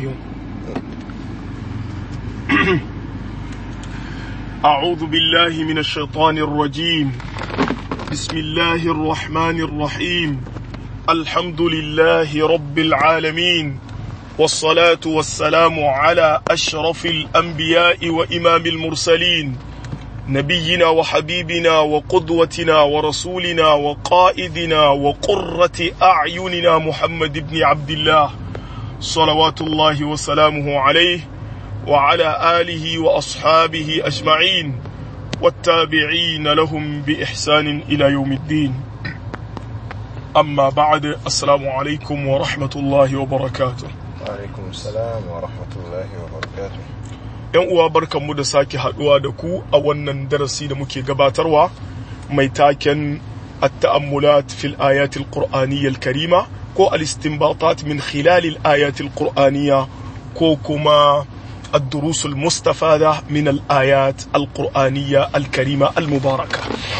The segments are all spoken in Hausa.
biyu. أعوذ بالله من الشيطان الرجيم بسم الله الرحمن الرحيم الحمد لله رب العالمين والصلاة والسلام على أشرف الأنبياء وإمام المرسلين نبينا وحبيبنا وقدوتنا ورسولنا وقائدنا وقرة أعيننا محمد بن عبد الله صلوات الله وسلامه عليه وعلى آله وأصحابه أجمعين والتابعين لهم بإحسان إلى يوم الدين أما بعد السلام عليكم ورحمة الله وبركاته. وعليكم السلام ورحمة الله وبركاته. ‘Yan uwa barkanmu da sake haɗuwa da ku a wannan darasi da muke gabatarwa mai taken at-ta'ammulat fil ayatil qur'aniyyal karima ko al-istinbatat min khilal al-ayatil qur'aniyya ko kuma الدروس المستفادة من الآيات القرآنية الكريمة المباركة.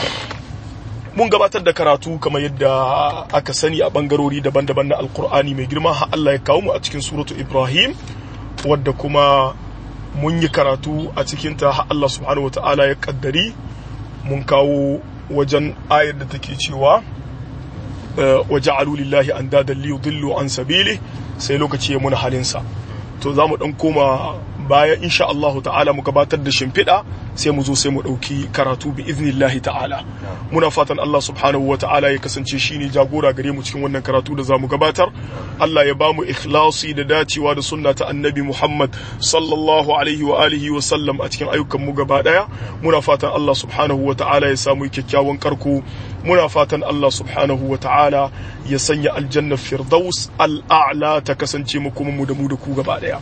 mun gabatar da karatu kamar yadda aka sani a bangarori daban-daban na alkur'ani mai girma har Allah ya kawo mu a cikin suratu Ibrahim wadda kuma mun yi karatu a cikin ta har Allah subhanahu wataala ya kaddari mun kawo wajen ayar da take cewa waja'alu lillahi andadan liyudillu an sabili sai lokaci ya muna halin sa to zamu dan koma baya insha Allah ta'ala mu gabatar da shimfiɗa sai mu zo sai mu ɗauki karatu bi iznillahi ta'ala. Muna fatan Allah subhanahu wa ta'ala ya kasance shine jagora gare mu cikin wannan karatu da zamu gabatar. Allah ya bamu ikhlasi da dacewa da sunna ta annabi Muhammad sallallahu alaihi wa alihi wa sallam a cikin ayyukan mu gaba daya. Muna fatan Allah subhanahu wa ta'ala ya samu kyakkyawan karko. Muna fatan Allah subhanahu wa ta'ala ya sanya aljanna firdaus al'a'la ta kasance mu kuma mu da ku gaba daya.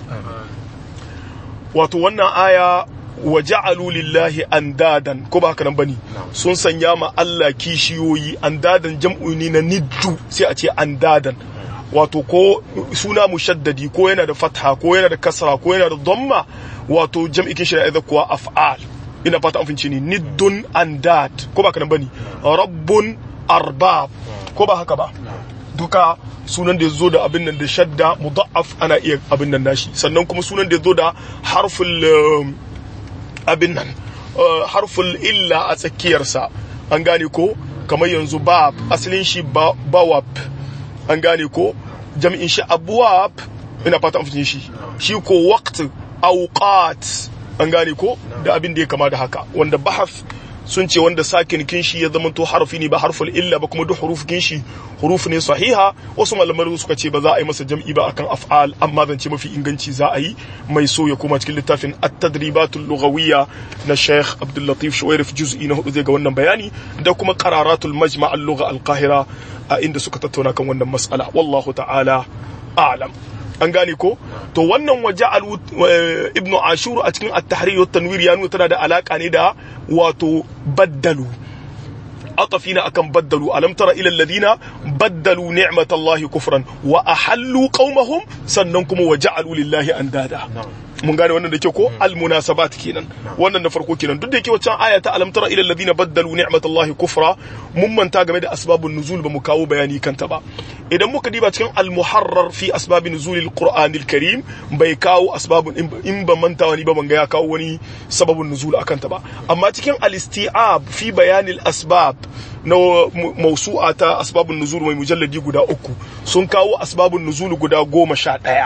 Wato wannan aya wa ja'alu lillahi andadan ko ba haka nan bane sun sanya ma Allah kishiyoyi andadan jam'u ne na niddu sai a ce andadan wato ko suna mushaddadi ko yana da fatha ko yana da kasra ko yana da dhamma wato jam'i kin shi da kuwa af'al ina fata an fince ni niddun andad ko ba haka nan bane rabbun arbab ko ba haka ba duka sunan da ya zo da abin nan da shadda mudha'af ana iya abin nan nashi sannan kuma sunan da ya zo da harful abin nan harful illa a tsakiyarsa an gane ko kamar yanzu bab asalin shi bawab an gane ko jami'in shi abwab ina fata an fice shi ko waqt awqat an gane ko da abin da ya kama da haka wanda bahaf sun ce wanda sakin kinshi ya zama to harfi ne ba harful illa ba kuma duk huruf kinshi huruf ne sahiha wasu malamai suka ce ba za a yi masa jam'i ba akan af'al amma zan ce mafi inganci za a yi mai so ya koma cikin littafin at-tadribatul lughawiyya na Sheikh Abdul Latif Shuwairif juz'i na 4 zai ga wannan bayani da kuma qararatul majma' al-lugha al-qahira a inda suka tattauna kan wannan mas'ala wallahu ta'ala a'lam an gane ko to wannan waja'alu ibnu ashur a cikin at-tahrir wa tanwir ya nuna tana da alaka ne da wato baddalu atafina akan baddalu alam tara ila alladhina baddalu ni'matallahi kufran wa ahallu qaumahum sannan kuma waja'alu lillahi andada mun gane wannan da ke ko almunasabat kenan wannan da farko kenan duk da yake wancan aya ta alam tara ila alladhina baddalu ni'matallahi kufra mun manta game da asbabun nuzul ba mu kawo bayani kanta ba idan muka diba cikin al-muharrar fi asbabin nuzulil qur'anil karim bai kawo asbabun in ba manta wani ba banga ya kawo wani sababun nuzul akan ta ba amma cikin al-isti'ab fi bayanil asbab na mawsu'a ta asbabun nuzul mai mujalladi guda 3 sun kawo asbabun nuzul guda 11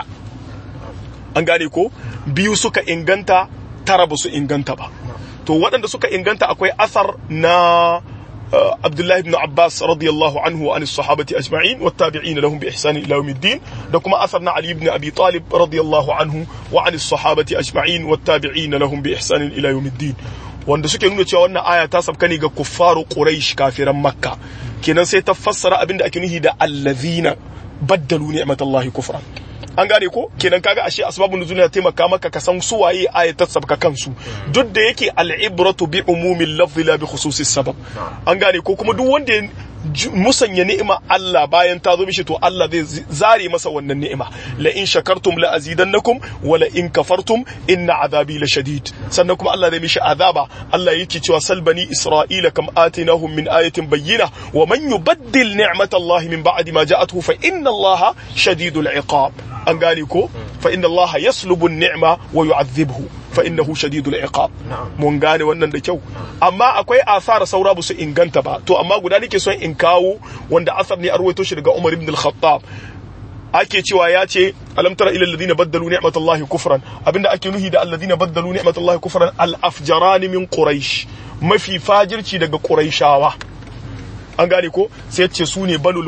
an gane ko biyu suka inganta tara ba su inganta ba to waɗanda suka inganta akwai asar na Abdullahi ibn Abbas radiyallahu anhu wa anis sahabati ajma'in wat tabi'in lahum bi ihsan ila yawmiddin da kuma asar na Ali ibn Abi Talib radiyallahu anhu wa anis sahabati ajma'in wat tabi'in lahum bi ihsan ila yawmiddin wanda suke nuna cewa wannan aya ta sabka ne ga kuffaru quraish kafiran makka kenan sai ta fassara abinda ake nufi da allazina baddalu ni'matallahi kufran an gane ko kenan kaga ashe asbabun nuzul ya taimaka maka ka san su waye ayatat sabka kansu duk da yake al-ibratu bi umumil lafzi la bi khususis sabab an gane ko kuma duk wanda musanya ni'ima Allah bayan ta zo mishi to Allah zai zare masa wannan ni'ima la in shakartum la azidannakum wa la in kafartum inna azabi la shadid sannan kuma Allah zai mishi azaba Allah yake cewa salbani isra'ila kam atinahum min ayatin bayyina wa man yubaddil ni'matallahi min ba'di ma ja'atuhu fa inna Allaha shadidul iqab an gane ko fa inna Allaha yaslubu an-ni'ma wa yu'adhibuhu fa innahu shadidul iqab mun gane wannan da kyau amma akwai asar saura ba su inganta ba to amma guda nake son in kawo wanda asar ne arwaito shi daga Umar ibn al-Khattab ake cewa ya ce alam tara ila alladhina baddalu ni'matallahi kufran abinda ake nuhi da alladhina baddalu ni'matallahi kufran al-afjaran min quraish mafi fajirci daga quraishawa an gane ko sai ya ce su ne banul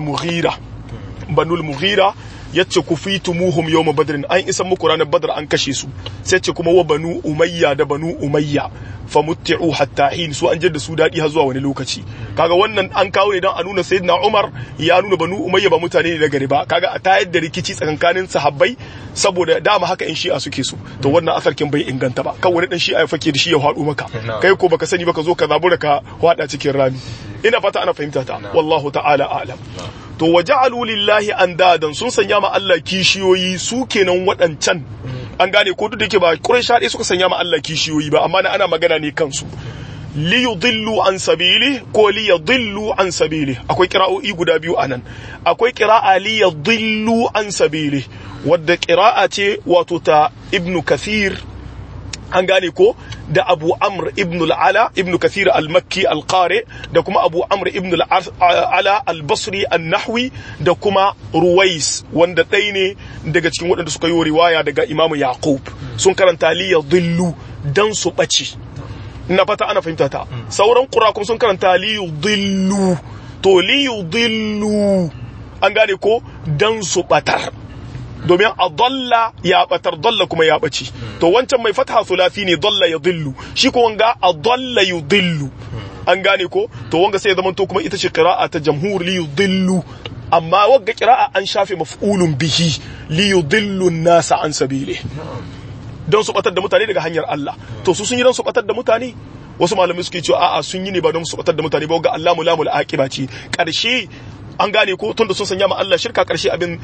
mughira yace kufitumuhum yawm badrin an isa muku ranar badr an kashe su sai ce kuma wa banu umayya da banu umayya famutti'u hatta hin su an jadda su dadi har zuwa wani lokaci kaga wannan an kawo ne dan a nuna sayyidina Umar ya nuna banu umayya ba mutane ne na gari ba kaga a tayar da rikici tsakankanin sahabbai saboda dama haka in shi'a suke su to wannan asarkin bai inganta ba kan wani dan shi'a ya fake da shi ya hadu maka kai ko baka sani baka zo ka zabura ka hada cikin rami ina fata ana fahimta ta wallahu ta'ala a'lam to waja'alu lillahi andadan sun sanya ma Allah kishiyoyi su kenan wadancan an gane ko duk da yake ba Quraysh dai suka sanya ma Allah kishiyoyi ba amma ana magana ne kansu li yudillu an sabili ko li yudillu an sabili akwai qira'o'i guda biyu anan akwai qira'a li yudillu an sabili wadda qira'a ce wato ta Ibn Kathir an gane ko da Abu Amr ibn al-Ala ibn Kathir al-Makki al-Qari da kuma Abu Amr ibn al-Ala al-Basri an-Nahwi da kuma Ruwais wanda ɗaya ne daga cikin waɗanda suka yi riwaya daga Imam Yaqub sun karanta li yadhillu dan su ɓace ina fata ana fahimta ta sauran qura kuma sun karanta li yudillu to li yudillu an gane ko dan su ɓatar domin a dalla ya batar dalla kuma ya bace to wancan mai fatha thulathi ne dalla ya dillu shi ko wanga a dalla yudillu an gane ko to wanga sai ya zama to kuma ita ce qira'a ta jamhur li yudillu amma wanga qira'a an shafe maf'ulun bihi li yudillu an-nasa an sabili don su batar da mutane daga hanyar Allah to su sun yi don su batar da mutane wasu malamai suke cewa a'a sun yi ne ba don su batar da mutane ba wanga Allahu lamul aqiba ce karshe an gane ko tunda sun sanya ma Allah shirka karshe abin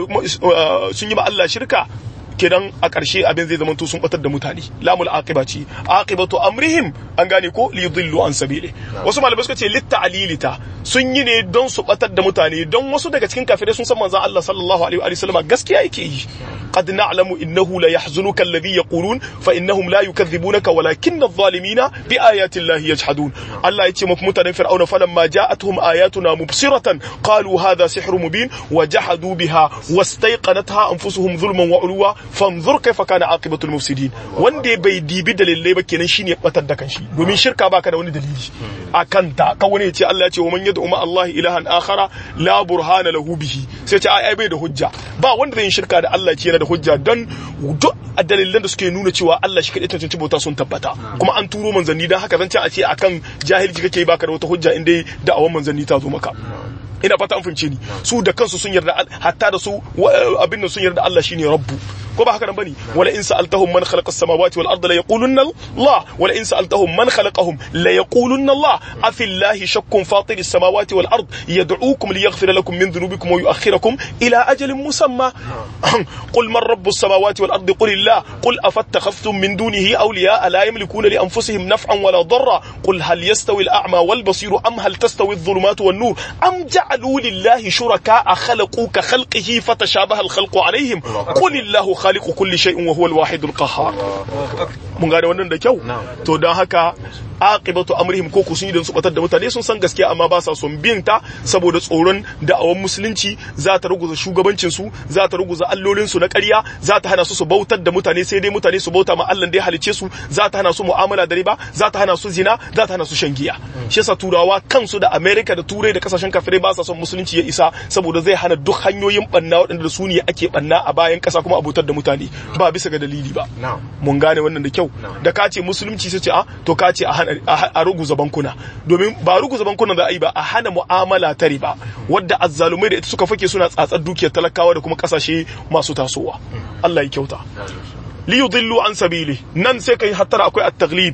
sun yi ma Allah shirka kenan a karshe abin zai zama to sun batar da mutane lamul aqiba ce aqibatu amrihim an gane ko li yudillu an sabili wasu malamai suka ce litta'lilita sun yi ne don su batar da mutane don wasu daga cikin kafirai sun san manzon Allah sallallahu alaihi wa sallam gaskiya yake yi قد نعلم إنه لا يحزنك الذي يقولون فإنهم لا يكذبونك ولكن الظالمين بآيات الله يجحدون الله يتيم متن فرعون فلما جاءتهم آياتنا مبصرة قالوا هذا سحر مبين وجحدوا بها واستيقنتها أنفسهم ظلما وعلوا فانظر كيف كان عاقبة المفسدين وندي بيدي بدل اللي بكينا شيني بتدكن شي ومن شركة باكنا وندي دليل أكنتا كوني يتي الله يتي ومن يدعو مع الله إلها آخر لا برهان له به سيتي أي بيد حجة با وندي شركة الله يتي da hujja don duk dalilan da suke nuna cewa Allah shi kadai tantance bauta sun tabbata kuma an turo manzanni dan haka zance a ce akan jahilci kake baka da wata hujja inda da'awan manzanni ta zo maka ina fata an fahimce ni su da kansu sun yarda hatta da su abin da sun yarda Allah shine rabbu ko ba haka nan bane wala in sa'altahum man khalaqa as-samawati wal arda la yaqulunna Allah wala in sa'altahum man khalaqahum la yaqulunna Allah afi Allahi shakkun fatir as-samawati wal ard yad'ukum liyaghfira lakum min dhunubikum wa yu'akhkhirakum ila ajalin musamma qul man rabbus samawati wal ardi qul Allah qul afattakhaftum min dunihi awliya la yamlikuna li anfusihim naf'an wala darra qul hal yastawi al-a'ma wal basir am hal tastawi adh-dhulumatu wan nur am ja'alu lillahi shuraka'a khalaqu ka khalqihi fatashabaha al-khalqu alayhim qul Allahu khaliqu kulli shay'in wa huwa al-wahid al-qahhar mun gane wannan da kyau to dan haka aqibatu amrihim ko ku sun yi don su batar da mutane sun san gaskiya amma ba sa son bin ta saboda tsoron da'awan musulunci za ta ruguza shugabancin su za ta ruguza allolin su na ƙarya za ta hana su bautar da mutane sai dai mutane su bauta ma Allah da ya halice su za ta hana su mu'amala da riba za ta hana su zina za ta hana su shan giya shi yasa turawa kansu da America da Turai da kasashen kafirai ba sa son musulunci ya isa saboda zai hana duk hanyoyin banna waɗanda su ne ake banna a bayan ƙasa kuma abutar da mutane ba bisa ga dalili ba mun gane wannan da kyau da ka ce musulunci sai ce to ka ce a ruguza bankuna domin ba ruguza bankuna za a yi ba a hana mu'amala ta riba wadda azzalumai da ita suka fake suna tsatsar dukiyar talakawa da kuma kasashe masu tasowa Allah ya kyauta li yudillu an sabili nan sai kai hattara akwai at-taghlib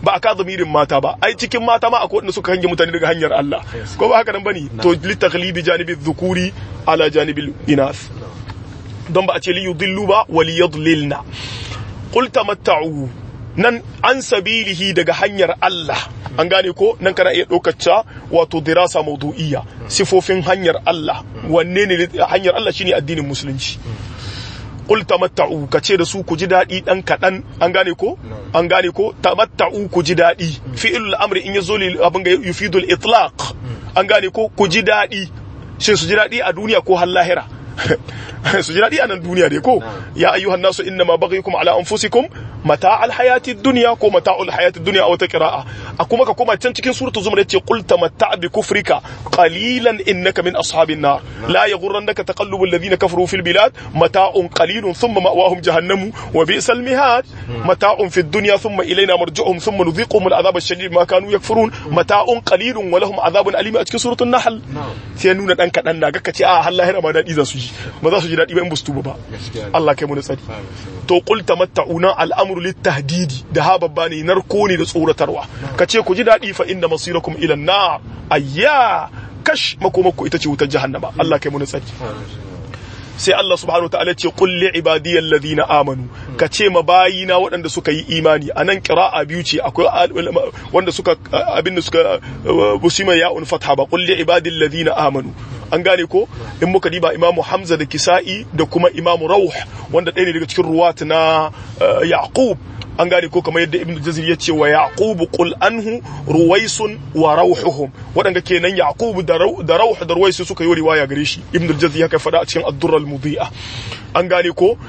ba aka zamirin mata ba ai cikin mata ma akwai wanda suka hange mutane daga hanyar Allah ko ba haka nan bane to litaghlibi janibi dhukuri ala janibil inath don ba a ce li yudillu ba wali yadlilna qul tamatta'u nan an sabilihi daga hanyar Allah an gane ko nan kana iya ɗaukacca wato dirasa mawdu'iyya sifofin hanyar Allah wanne ne hanyar Allah shine addinin musulunci qul tamatta'u kace da su ku ji dadi dan kadan an gane ko tamatta'u ku ji dadi fi'il amri in yazo li abin ga yufidul itlaq an gane ko ku ji dadi shin su ji dadi a duniya ko har lahira su ji dadi a nan duniya dai ko ya ayyuhan nasu innama baghyukum ala anfusikum mata'al hayati dunya ko mata'ul hayati dunya aw taqra'a akuma ka koma can cikin suratul zumar yace qul tamatta' bi kufrika qalilan innaka min ashabin nar la yaghurrannaka taqallubul ladina kafaru fil bilad mata'un qalilun thumma ma'wahum jahannam wa bi'sal mihad mata'un fid dunya thumma ilayna marji'uhum thumma nudhiquhum al'adhab ash-shadid ma kanu yakfurun mata'un qalilun wa lahum adhabun alim a cikin suratul nahl sai nuna dan kadan da gaka ce a har lahira ma dadi za su ji ba za su ji dadi ba in bustu ba Allah kai mu da tsari to qul tamatta'una al'amru litahdidi da ha babba ne narko ne da tsoratarwa kace ku ji dadi fa inda masirakum ila an-nar ayya kash makomako ita ce wutar jahannama Allah kai mu tsari sai Allah subhanahu wataala ce qul li ibadiyal ladina amanu kace ma bayina waɗanda suka yi imani anan qira'a biyu ce akwai wanda suka abinda suka busima ya'un fatha ba qul li ibadil ladina amanu an gane ko in muka diba imamu Hamza da Kisa'i da kuma imamu Rawh wanda ɗaya ne daga cikin ruwat na Yaqub an gane ko kamar yadda Ibn Jazir ya ce wa Yaqub qul anhu ruwaisun wa rawhuhum wadanga kenan Yaqub da Rawh da Ruwais suka yi riwaya gare shi Ibn Jazir ya kai fada a cikin Ad-Durr al-Mudhi'a an gane ko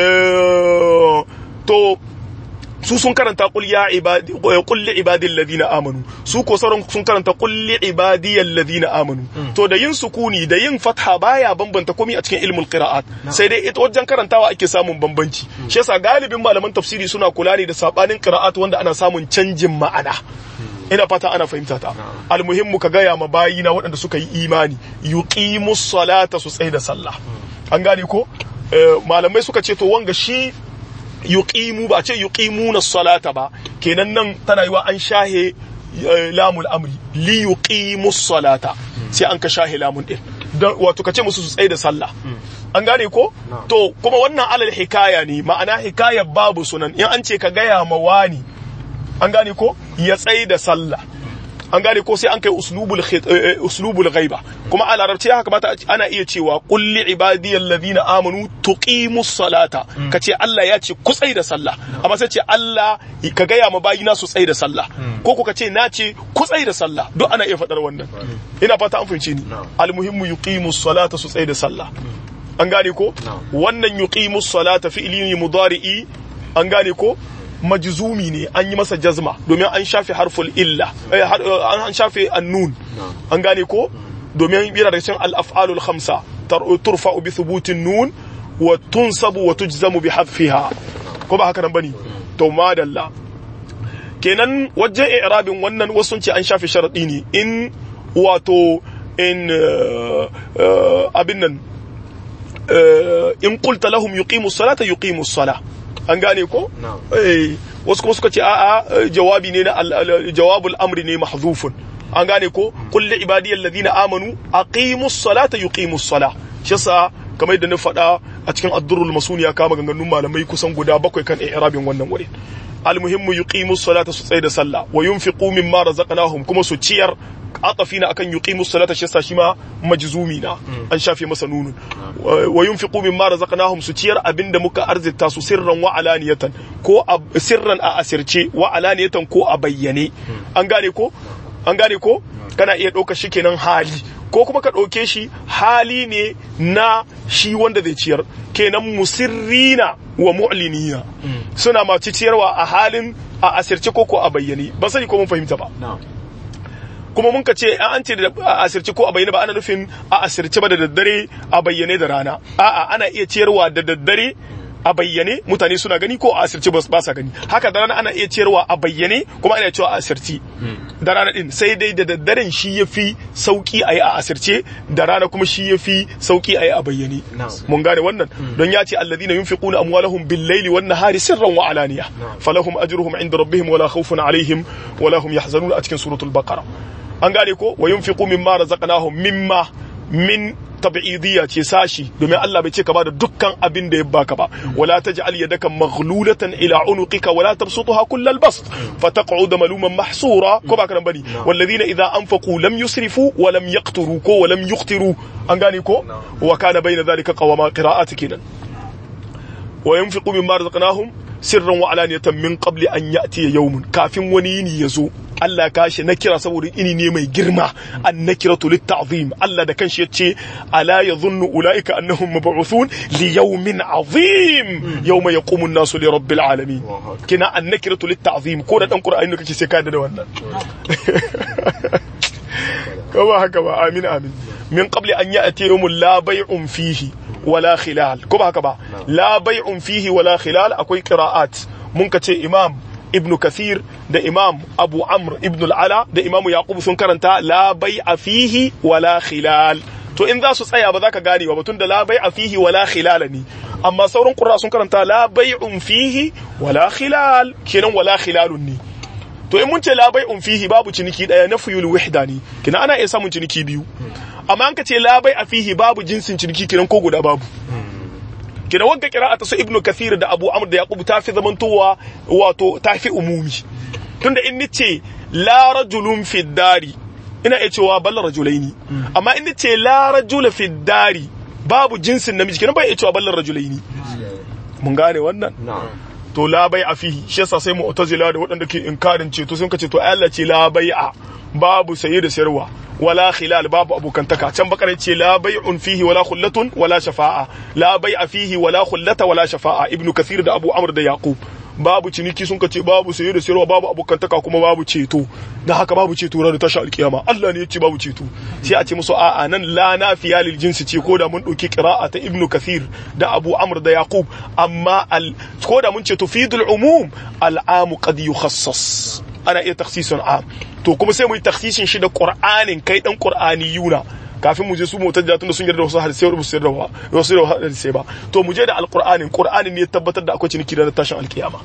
to su sun karanta qul ya ibadi qul li ibadi alladhina amanu su ko sauran sun karanta qul li ibadi alladhina amanu to da yin sukuni da yin fatha baya bambanta komai a cikin ilmul qira'at sai dai ita wajen karantawa ake samun bambanci shi yasa galibin malaman tafsiri suna kula ne da sabanin qira'at wanda ana samun canjin ma'ana ina fata ana fahimta ta almuhimmu ka gaya ma bayina waɗanda suka yi imani yuqimus salata su tsaye da sallah an gane ko malamai suka ce to wanga shi yuqimu ba ce yuqimuna salata ba kenan nan tana yiwa an shahe lamul amri li yuqimus salata sai an ka shahe lamun din wato kace musu su tsaye da sallah an gane ko to kuma wannan alal hikaya ne ma'ana hikayar babu sunan in an ce ka gaya ma wani an gane ko ya tsaye da sallah an gane ko sai an kai uslubul ghaiba kuma a larabci haka mata ana iya cewa qul li ibadiyal ladina amanu tuqimus salata kace Allah ya ce ku tsai da sallah amma sai ce Allah ka ga ya ma bayina su tsai da sallah ko ku kace na ce ku tsai da sallah duk ana iya fadar wannan ina fata an fahimce ni almuhimmu yuqimus salata su tsai da sallah an gane ko wannan yuqimus salata fi'li mudari'i an gane ko majzumi ne an yi masa jazma domin an shafe harful illa an shafe annun an gane ko domin yana da cikin al-af'alul khamsa turfa'u bi thubutin nun wa tunsabu wa tujzamu bi hadfiha ko ba haka nan bane to madalla kenan wajen i'rabin wannan wasu ce an shafe sharadi ne in wato in abin nan in qulta lahum yuqimus salata yuqimus salah an gane ko wasu kuma suka ce a'a jawabi ne na jawabul amri ne mahzufun an gane ko qul li ibadiyal ladina amanu aqimus salata yuqimus salah shi yasa kamar yadda na faɗa a cikin ad-durrul masuniya kama ganganun malamai kusan guda 7 kan i'rabin wannan wurin almuhimmu yuqimus salata su tsaye da sallah wa yunfiqu mimma razaqnahum kuma su ciyar atafina akan yuqimus salata shi yasa shi ma majzumi na an shafe masa nunun wa yunfiqu mimma razaqnahum su ciyar abinda muka arzita su sirran wa alaniyatan ko sirran a asirce wa alaniyatan ko a bayyane an gane ko kana iya ɗauka shi kenan hali ko kuma ka ɗauke shi hali ne na shi wanda zai ciyar kenan musirrina wa mu'linina suna ma ciyarwa a halin a asirce ko a bayyane ba sai ko mun fahimta ba kuma mun ka ce an ce a asirce ko a bayyane ba ana nufin a asirce ba da daddare a bayyane da rana a'a ana iya ciyarwa da daddare a bayyane mutane suna gani ko a asirce ba sa gani haka da rana ana iya ciyarwa a bayyane kuma ana cewa a asirci da rana din sai dai da daddaren shi yafi sauki ayi a asirce da rana kuma shi yafi sauki ayi a bayyane mun gane wannan don ya ce alladhina yunfiquna amwalahum bil-layli wan-nahari sirran wa alaniya falahum ajruhum 'inda rabbihim wala khawfun 'alayhim wala hum yahzanun a cikin suratul baqara an gane ko wa yunfiqu mimma razaqnahum mimma min tab'idiyya ce sashi domin Allah bai ce ka bada dukkan abin da ya baka ba wala taj'al yadaka maghlulatan ila unuqika wala tabsutha kullal bast fataq'ud maluman mahsura ko baka nan bane walladhina idha anfaqu lam yusrifu wa lam yaqturu ko wa lam yuqtiru an gane ko wa kana bayna dhalika qawama qira'ati kidan wa yunfiqu mimma razaqnahum sirran wa alaniyatan min qabli an ya'tiya yawmun kafin wani yini yazo Allah kashi na kira saboda ini ne mai girma an nakiratu litta'zim Allah da kanshi yace ala yadhunnu ulaika annahum mab'uthun li yawmin azim yawma yaqumu an-nasu li rabbil alamin kina an nakiratu litta'zim ko da dan qur'ani ne kace sai ka da wannan ko ba haka ba amin amin min qabli an ya'ti yawmun la bay'un fihi wala khilal ko ba haka ba la bay'un fihi wala khilal akwai qira'at mun kace imam ibn kathir da imam abu amr ibn al-ala da imam yaqub sun karanta la bai'a fihi wala khilal to in za su tsaya ba za ka gane ba tun da la bai'a fihi wala khilal ne amma sauran qurra sun karanta la bai'un fihi wala khilal kenan wala khilalun ne to in mun ce la bai'un fihi babu ciniki daya nafyul wahda ne kenan ana iya samun ciniki biyu amma an ka ce la bai'a fihi babu jinsin ciniki kenan ko guda babu kina wanka qira'ata su ibnu kathir da abu amr da yaqub ta fi zamantowa wato ta fi umumi tunda in nace la rajulun fi dari ina iya cewa bal rajulaini amma in nace la rajula fi dari babu jinsin namiji kina bai iya cewa bal rajulaini mun gane wannan to la bai'a fihi shi yasa sai mu'tazila da waɗanda ke inkarin ceto sun kace to Allah ce la bai'a babu saye da sayarwa wala khilal babu abokantaka can bakare ce la bai'un fihi wala khullatun wala shafa'a la bai'a fihi wala khullata wala shafa'a ibnu kathir da abu amr da yaqub babu ciniki sun kace babu saye da sayarwa babu abokantaka kuma babu ceto dan haka babu ceto ranar tashi alkiyama Allah ne ya ce babu ceto sai a ce musu a'a nan la nafiya lil jinsi ce ko da mun dauki qira'a ta ibnu kathir da abu amr da yaqub amma ko da mun ce tufidul umum al-am qad yukhassas ana iya takhsisun am to kuma sai mu yi takhsisin shi da qur'anin kai dan qur'ani yuna kafin mu je su mutajja tunda sun yarda wasu hadisi ba su yarda ba wasu hadisi ba to mu je da alqur'anin qur'anin ne ya tabbatar da akwai ciniki da tashin alkiyama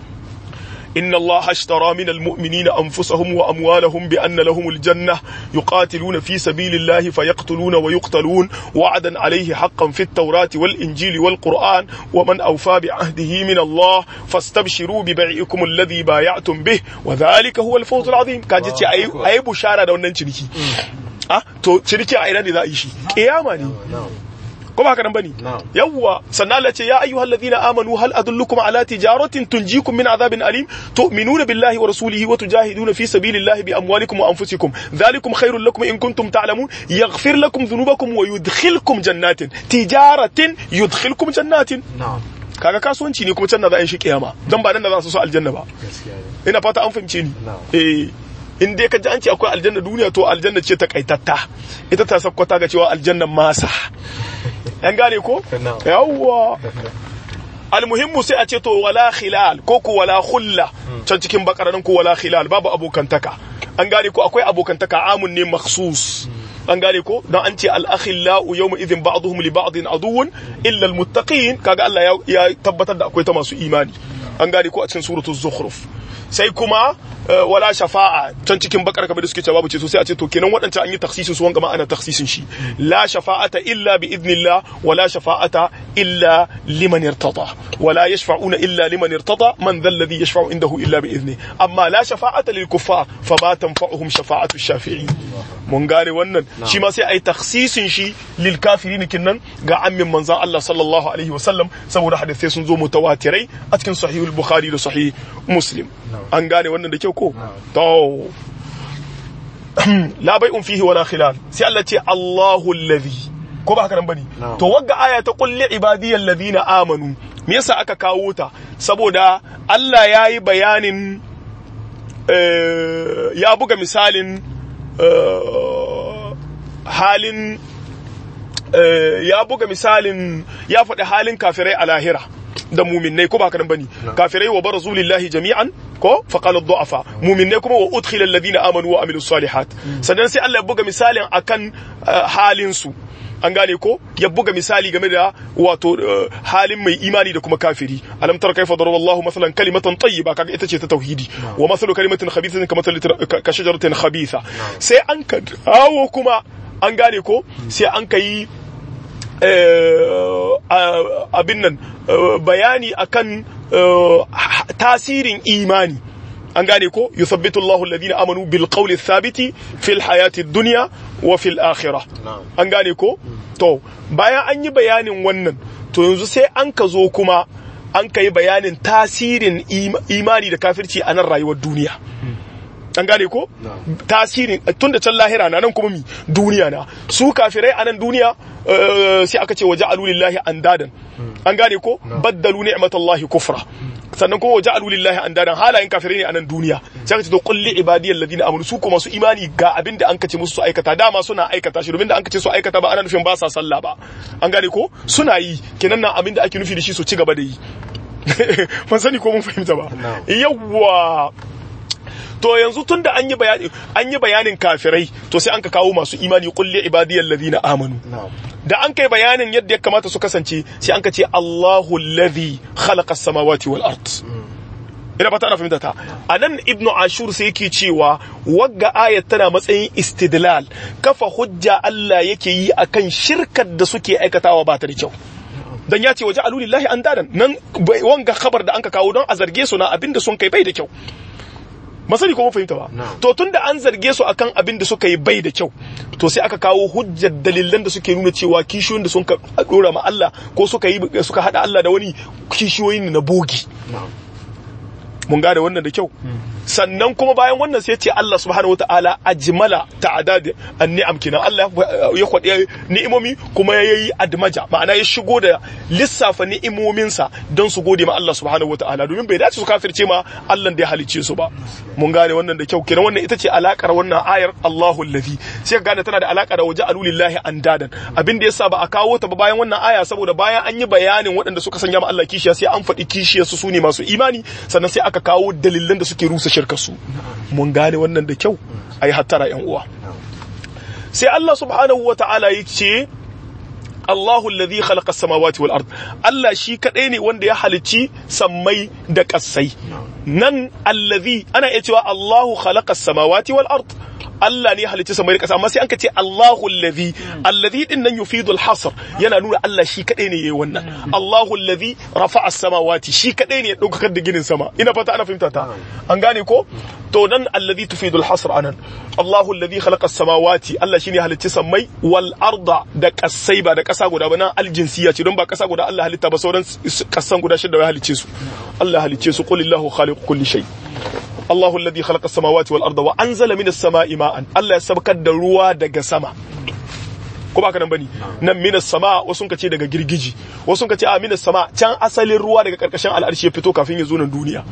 إن الله اشترى من المؤمنين أنفسهم وأموالهم بأن لهم الجنة يقاتلون في سبيل الله فيقتلون ويقتلون وعدا عليه حقا في التوراة والإنجيل والقرآن ومن أوفى بعهده من الله فاستبشروا ببيعكم الذي بايعتم به وذلك هو الفوز العظيم كاجت أي بشارة دون نشركي تو شركي أيضا إذا إيشي قيامة kuma haka nan bane yawwa sannan Allah ce ya ayyuhal ladina amanu hal adullukum ala tijaratin tunjikum min adhabin alim tu'minuna billahi wa rasulihi wa tujahiduna fi sabilillahi bi amwalikum wa anfusikum dhalikum khairul lakum in kuntum ta'lamun yaghfir lakum dhunubakum wa yudkhilkum jannatin tijaratin yudkhilkum jannatin kaga kasuwanci ne kuma can na za a yi shi kiyama dan ba nan da za su so aljanna ba ina fata an fahimce ni in dai ka ji an ce akwai aljanna duniya to aljanna ce ta kaitatta ita ta sakkwata ga cewa aljannan masa an gane ko yawwa almuhimmu sai a ce to wala khilal ko ko wala khulla can cikin bakaranin ko wala khilal babu abokantaka an gane ko akwai abokantaka amun ne makhsus an gane ko dan an ce al-akhillau yawma idhin ba'dhum li ba'din aduwwun illa al-muttaqin kaga Allah ya tabbatar da akwai ta masu imani an gane ko a cikin suratul zukhruf sai kuma wala shafa'a can cikin bakar kamar da suke cewa babu ceto sai a ce to kenan waɗancan an yi takhsisin su wanga ma ana takhsisin shi la shafa'ata illa bi idnillah wala shafa'ata illa liman irtada wala yashfa'una illa liman irtada man dhal ladhi yashfa'u indahu illa bi idni amma la shafa'ata lil kuffar fa ma tanfa'uhum shafa'atu shafi'in mun gane wannan shi ma sai ai takhsisin shi lil kafirin kinnan ga ammin manzon Allah sallallahu alaihi wasallam saboda hadisi sun zo mutawatirai a cikin sahihul bukhari da sahih muslim an gane wannan da kyau ko to la bai'un fihi wala khilal sai Allah ce Allahu allazi ko ba haka nan bane to wagga aya ta qul li ibadiyal ladina amanu me yasa aka kawo ta saboda Allah yayi bayanin ya buga misalin halin ya buga misalin ya faɗi halin kafirai a lahira da muminai ko ba haka nan bane kafirai wa barazu lillahi jami'an ko faqala ad-du'afa mu'minai kuma wa udkhila alladhina amanu wa amilus salihat sannan sai Allah ya buga misalin akan halin su an gane ko ya buga misali game da wato halin mai imani da kuma kafiri alam tara kayfa daraba Allahu masalan kalimatan tayyiba kaga ita ce ta tauhidi wa masalu kalimatin khabithatin ka shajaratin khabitha sai an ka dawo kuma an gane ko sai an kai abin nan bayani akan tasirin imani an gane ko yuthabbitu Allahu alladhina amanu bil qawli thabiti fil hayati dunya wa fil akhirah an gane ko to bayan an yi bayanin wannan to yanzu sai an ka zo kuma an kai bayanin tasirin imani da kafirci a nan rayuwar duniya an gane ko tasirin tunda can lahira na nan kuma mi duniya na su kafirai a nan duniya sai aka ce waja'alu lillahi andadan an gane ko baddalu ni'matallahi kufra sannan kuma waja'alu lillahi andadan halayen kafirai ne a nan duniya sai aka ce to qul li ibadiyal ladina amanu su kuma su imani ga abin da an kace musu su aikata dama suna aikata shi domin da an kace su aikata ba ana nufin ba sa sallah ba an gane ko suna yi kenan nan abin da ake nufi da shi su ci gaba da yi ban sani ko mun fahimta ba yawwa to yanzu tunda an yi bayanin kafirai to sai an ka kawo masu imani qul li ibadiyal ladina amanu da an kai bayanin yadda ya kamata su kasance sai an ka ce Allahu alladhi khalaqa as-samawati wal ard ina fata ana fahimta ta anan ibnu ashur sai yake cewa wagga ayat tana matsayin istidlal kafa hujja Allah yake yi akan shirkar da suke aikatawa ba ta da kyau dan ya ce waje alulillahi andadan nan wanga khabar da anka kawo don a zarge su na abinda sun kai bai da kyau masani ko mun fahimta ba to tunda an zarge su akan abin da suka yi bai da kyau to sai aka kawo hujjar dalilan da suke nuna cewa kishiyoyin da sun ka dora ma Allah ko suka hada Allah da wani kishiyoyin na bogi mun gane wannan da kyau sannan kuma bayan wannan sai ce Allah subhanahu wataala ajmala ta'adad an-ni'am kina Allah ya kwade ni'imomi kuma yayi admaja ma'ana ya shigo da lissafa ni'imominsa don su gode ma Allah subhanahu wataala domin bai dace su kafirce ma Allah da ya halice su ba mun gane wannan da kyau kina wannan ita ce alakar wannan ayar Allahu allazi sai gane tana da alaka da waja'alu lillahi andadan abin da yasa ba a kawo ta ba bayan wannan aya saboda bayan an yi bayanin waɗanda suka sanya ma Allah kishiya sai an faɗi kishiyar su ne masu imani sannan sai aka kawo dalilan da suke rusa shirkarsu mun gane wannan da kyau ai hattara yan uwa sai Allah subhanahu wataala yace Allahu alladhi khalaqa as-samawati wal ard Allah shi kadai ne wanda ya halicci sammai da kasai nan alladhi ana iya cewa Allahu khalaqa as-samawati wal ard Allah ne ya halicci samai da kasa amma sai an ka ce Allahu alladhi din nan yufidu al-hasr yana nuna Allah shi kadai ne yayi wannan Allahu alladhi rafa'a as-samawati shi kadai ne ya daukar da ginin sama ina fata ana fahimta ta an gane ko to nan alladhi tufidu al-hasr anan Allahu alladhi khalaqa as-samawati Allah shine halicci samai wal arda da kasai ba da kasa guda ba nan aljinsiya ce don ba kasa guda Allah halitta ba sauran kasan guda shida ya halicce su Allah halicce su qulillahu khaliqu kulli shay Allahu alladhi khalaqa as-samawati wal arda wa anzala minas sama'i ma'an Allah ya sabkar da ruwa daga sama ko ba ka nan bane nan minas sama wasu ka ce daga girgiji wasu ka ce a minas sama can asalin ruwa daga karkashin al'arshi ya fito kafin ya zo nan duniya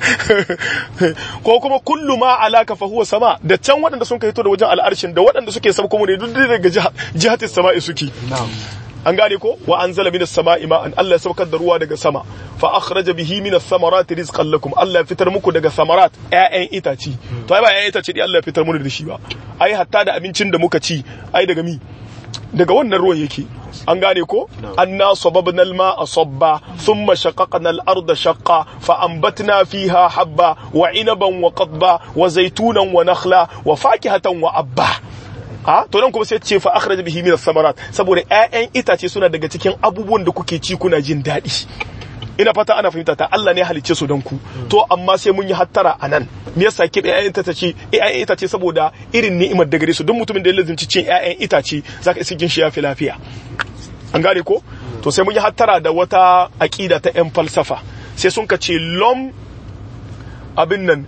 ko kuma kullu ma alaka fa huwa sama da can waɗanda sun ka fito da wajen al'arshin da waɗanda suke sabko mu ne duk daga jihatis sama'i suke an gane ko wa anzala minas sama'i ma'an Allah ya saukar da ruwa daga sama fa akhraja bihi minas samarati rizqan lakum Allah ya fitar muku daga samarat ƴaƴan itace to ai ba ƴaƴan itace dai Allah ya fitar mu da shi ba ai hatta da abincin da muka ci ai daga daga wannan ruwan yake an gane ko anna sababna al-ma'a sabba thumma shaqaqna al-arda shaqqa fa anbatna fiha habba wa inaban wa qadba wa zaytunan wa nakhla wa fakihatan wa abba to nan kuma sai ce fa akhraj bihi min as-samarat saboda ƴaƴan itace suna daga cikin abubuwan da kuke ci kuna jin daɗi ina fata ana fahimta ta Allah ne halicce su don ku to amma sai mun yi hattara anan me yasa ke ƴaƴan itace saboda irin ni'imar da gare su don mutumin da ya lazimci cin ƴaƴan itace zaka isa jin shi yafi lafiya an gane ko to sai mun yi hattara da wata aqida ta ƴan falsafa sai sun ka ce l'homme abin nan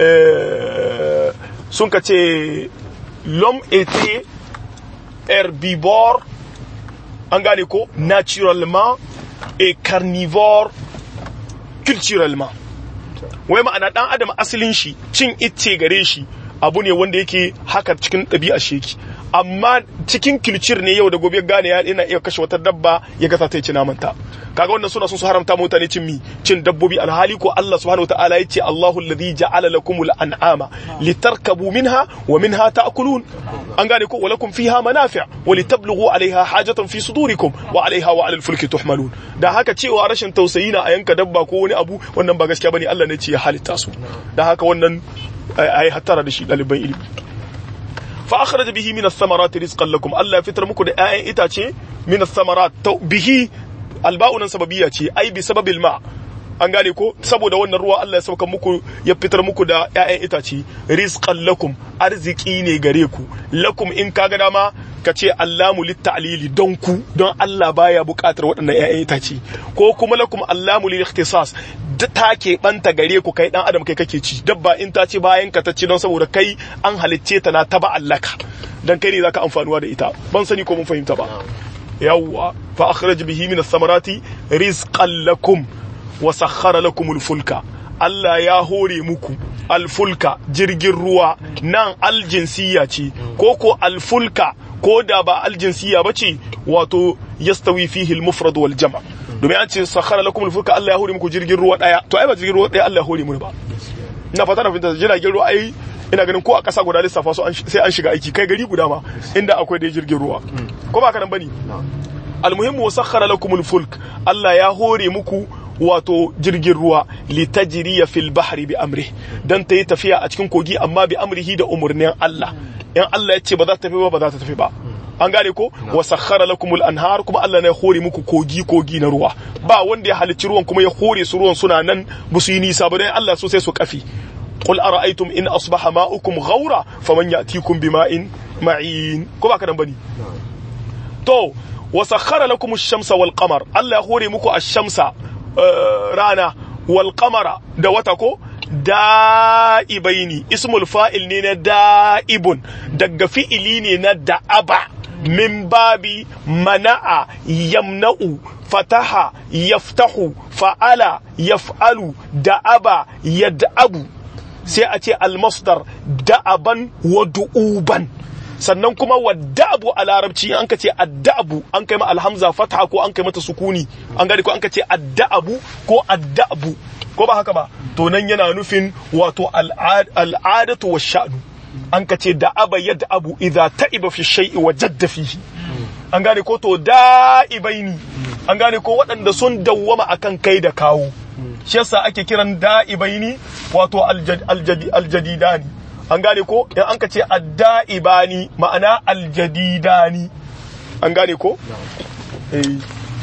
sun ka ce l'homme était herbivore an gane ko naturellement et carnivore culturellement wai ma'ana dan adam asalin shi cin icce gare shi abu ne wanda yake haka cikin ɗabi'a sheki amma cikin kilcir ne yau da gobe gane yana iya kashe wata dabba ya gasa ta ci namanta kaga wannan suna sun su haramta mutane cin dabbobi alhali ko Allah subhanahu wataala yace Allahu alladhi ja'ala lakumul an'ama litarkabu minha wa minha ta'kulun an gane ko walakum fiha manafi' wa litablughu 'alayha hajatan fi sudurikum wa 'alayha wa 'alal fulki tuhmalun da haka cewa rashin tausayi na a yanka dabba ko wani abu wannan ba gaskiya bane Allah ne ce ya halitta su da haka wannan ai hattara da shi daliban ilimi fa akhraja bihi min ath-thamarati rizqan lakum Allah ya fitar muku da ƴaƴan itace min ath-thamarat bihi alba'u nan sababiyya ce ai bi sababil ma an gane ko saboda wannan ruwa Allah ya sauka muku ya fitar muku da ƴaƴan itace rizqan lakum arziki ne gare ku lakum in kaga dama kace allamu litta'lili don ku don Allah baya buƙatar waɗannan ƴaƴan itace ko kuma lakum allamu lil ikhtisas ta ke banta gare ku kai dan adam kai kake ci dabba in ta ci bayan ka ta ci don saboda kai an halicce ta na taba allaka dan kai ne zaka amfanuwa da ita ban sani ko mun fahimta ba yawwa fa akhraj bihi min ath-thamarati rizqan lakum wa sakhkhara lakum al-fulka Allah ya hore muku al-fulka jirgin ruwa nan al-jinsiyya ce ko al-fulka ko da ba al-jinsiyya bace wato yastawi fihi al-mufrad wal jam' domin an ce sakhkhara lakum al-fulka Allah ya hore muku jirgin ruwa daya to ai ba jirgin ruwa daya Allah ya hore mu ba ina fata na fahimta jiragen ruwa ai ina ganin ko a ƙasa guda lissafa su sai an shiga aiki kai gari guda ma inda akwai da jirgin ruwa ko ba ka nan bane almuhimmu wa sakhkhara lakumul fulk Allah ya hore muku wato jirgin ruwa litajriya fil bahri bi amri dan tayi tafiya a cikin kogi amma bi amrihi da umurnin Allah in Allah ya ce ba za ta tafi ba za ta tafi ba an gane ko wa sakhkhara lakumul anhar kuma Allah ne ya hore muku kogi na ruwa ba wanda ya halicci ruwan kuma ya hore su ruwan suna nan ba su yi nisa ba dan Allah so sai su kafi قل أرأيتم إن أصبح ماؤكم غورا فمن يأتيكم بماء معين كما كان بني تو وسخر لكم الشمس والقمر الله يخوري مكو الشمس رانا والقمر دواتكو دائبين اسم الفائل نينا دائب دق فئلين ندعب من باب منع يمنع فتح يفتح فعل يفعل دعب يدعب sai a ce almasdar da'aban wa du'uban sannan kuma wa da'abu a larabci an ka ce adda'abu an kai ma alhamza fatha ko an kai mata sukuni an gani ko an ka ce adda'abu ko adda'abu ko ba haka ba to nan yana nufin wato al'adatu wa sha'nu an ka ce da'aba yad'abu idza ta'iba fi shay'i wa jadda fihi an gane ko to da'ibaini an gane ko waɗanda sun dawwama akan kai da kawo shi yasa ake kiran da'ibaini wato aljadidani an gane ko in an ka ce adda'ibani ma'ana aljadidani an gane ko in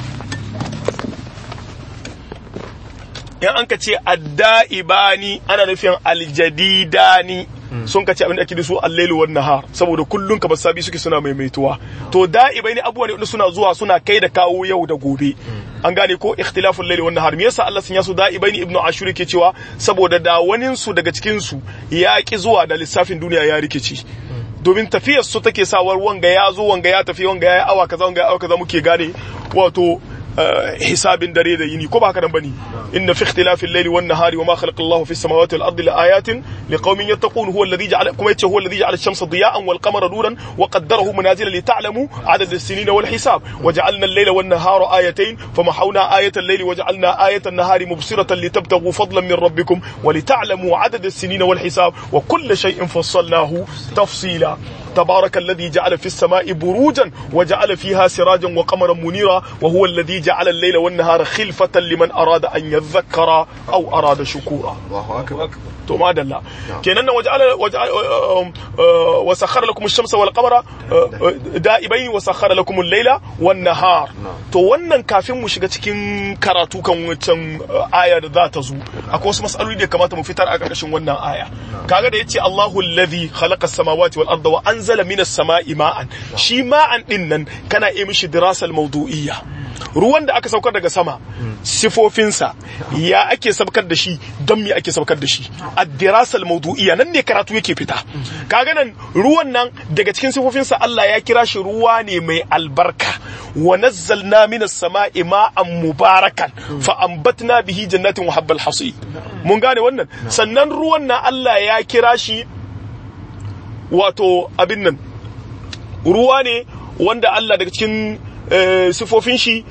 an ka ce adda'ibani ana nufin aljadidani sun ka ce abin da ake da su al-lailu wan nahar saboda kullun ka basabi suke suna maimaituwa to da'ibaini abubuwa ne suna zuwa suna kai da kawo yau da gobe an gane ko ikhtilaful layli wan nahar me yasa Allah sun yasu da'ibaini ibnu ashur yake cewa saboda da wanin su daga cikin su ya ki zuwa da lissafin duniya ya rikici domin tafiyar su take sawar wanga ya zo wanga ya tafi wanga ya awa kaza wanga ya awa kaza muke gane wato hisabin dare da yini ko ba haka nan bane inna fi ikhtilafil layli wan nahari wama khalaqa Allahu fis samawati wal ardi laayatin liqaumin yattaqun huwa alladhi ja'ala kuma yace huwa alladhi ja'ala ash-shamsa diya'an wal qamara nuran wa qaddarahu manazila li ta'lamu 'adada as-sinina wal hisab wa ja'alna al-layla wan nahara ayatayn famahawna ayata al-layli wa ja'alna ayata an-nahari mubsiratan litabtaghu fadlan min rabbikum wa li ta'lamu 'adada as-sinina wal hisab wa kulla shay'in fassalnahu tafsila تبارك الذي جعل في السماء بروجا وجعل فيها سراجا وقمرا منيرا وهو الذي جعل الليل والنهار خلفة لمن أراد أن يذكر أو أراد شكورا الله أكبر to madalla kenan nan wa sakhara lakum ash-shamsa wal qamara da'ibain wa sakhara lakum al-layla wan nahar to wannan kafin mu shiga cikin karatu kan wancan aya da za ta zo akwai wasu mas'aloli da kamata mu fitar a karkashin wannan aya kaga da yace Allahu alladhi khalaqa as-samawati wal arda wa anzala minas sama'i ma'an shi ma'an din nan kana yi mishi dirasal mawdu'iyya ruwan da aka saukar daga sama sifofinsa ya ake saukar da shi don me ake saukar da shi ad-dirasal mawdu'iyya nan ne karatu yake fita kaga nan ruwan nan daga cikin sifofinsa Allah ya kira shi ruwa ne mai albarka wa nazzalna minas sama'i ma'an mubarakan fa anbatna bihi jannatin wa habbal hasid mun gane wannan sannan ruwan nan Allah ya kira shi wato abin nan ruwa ne wanda Allah daga cikin sifofin shi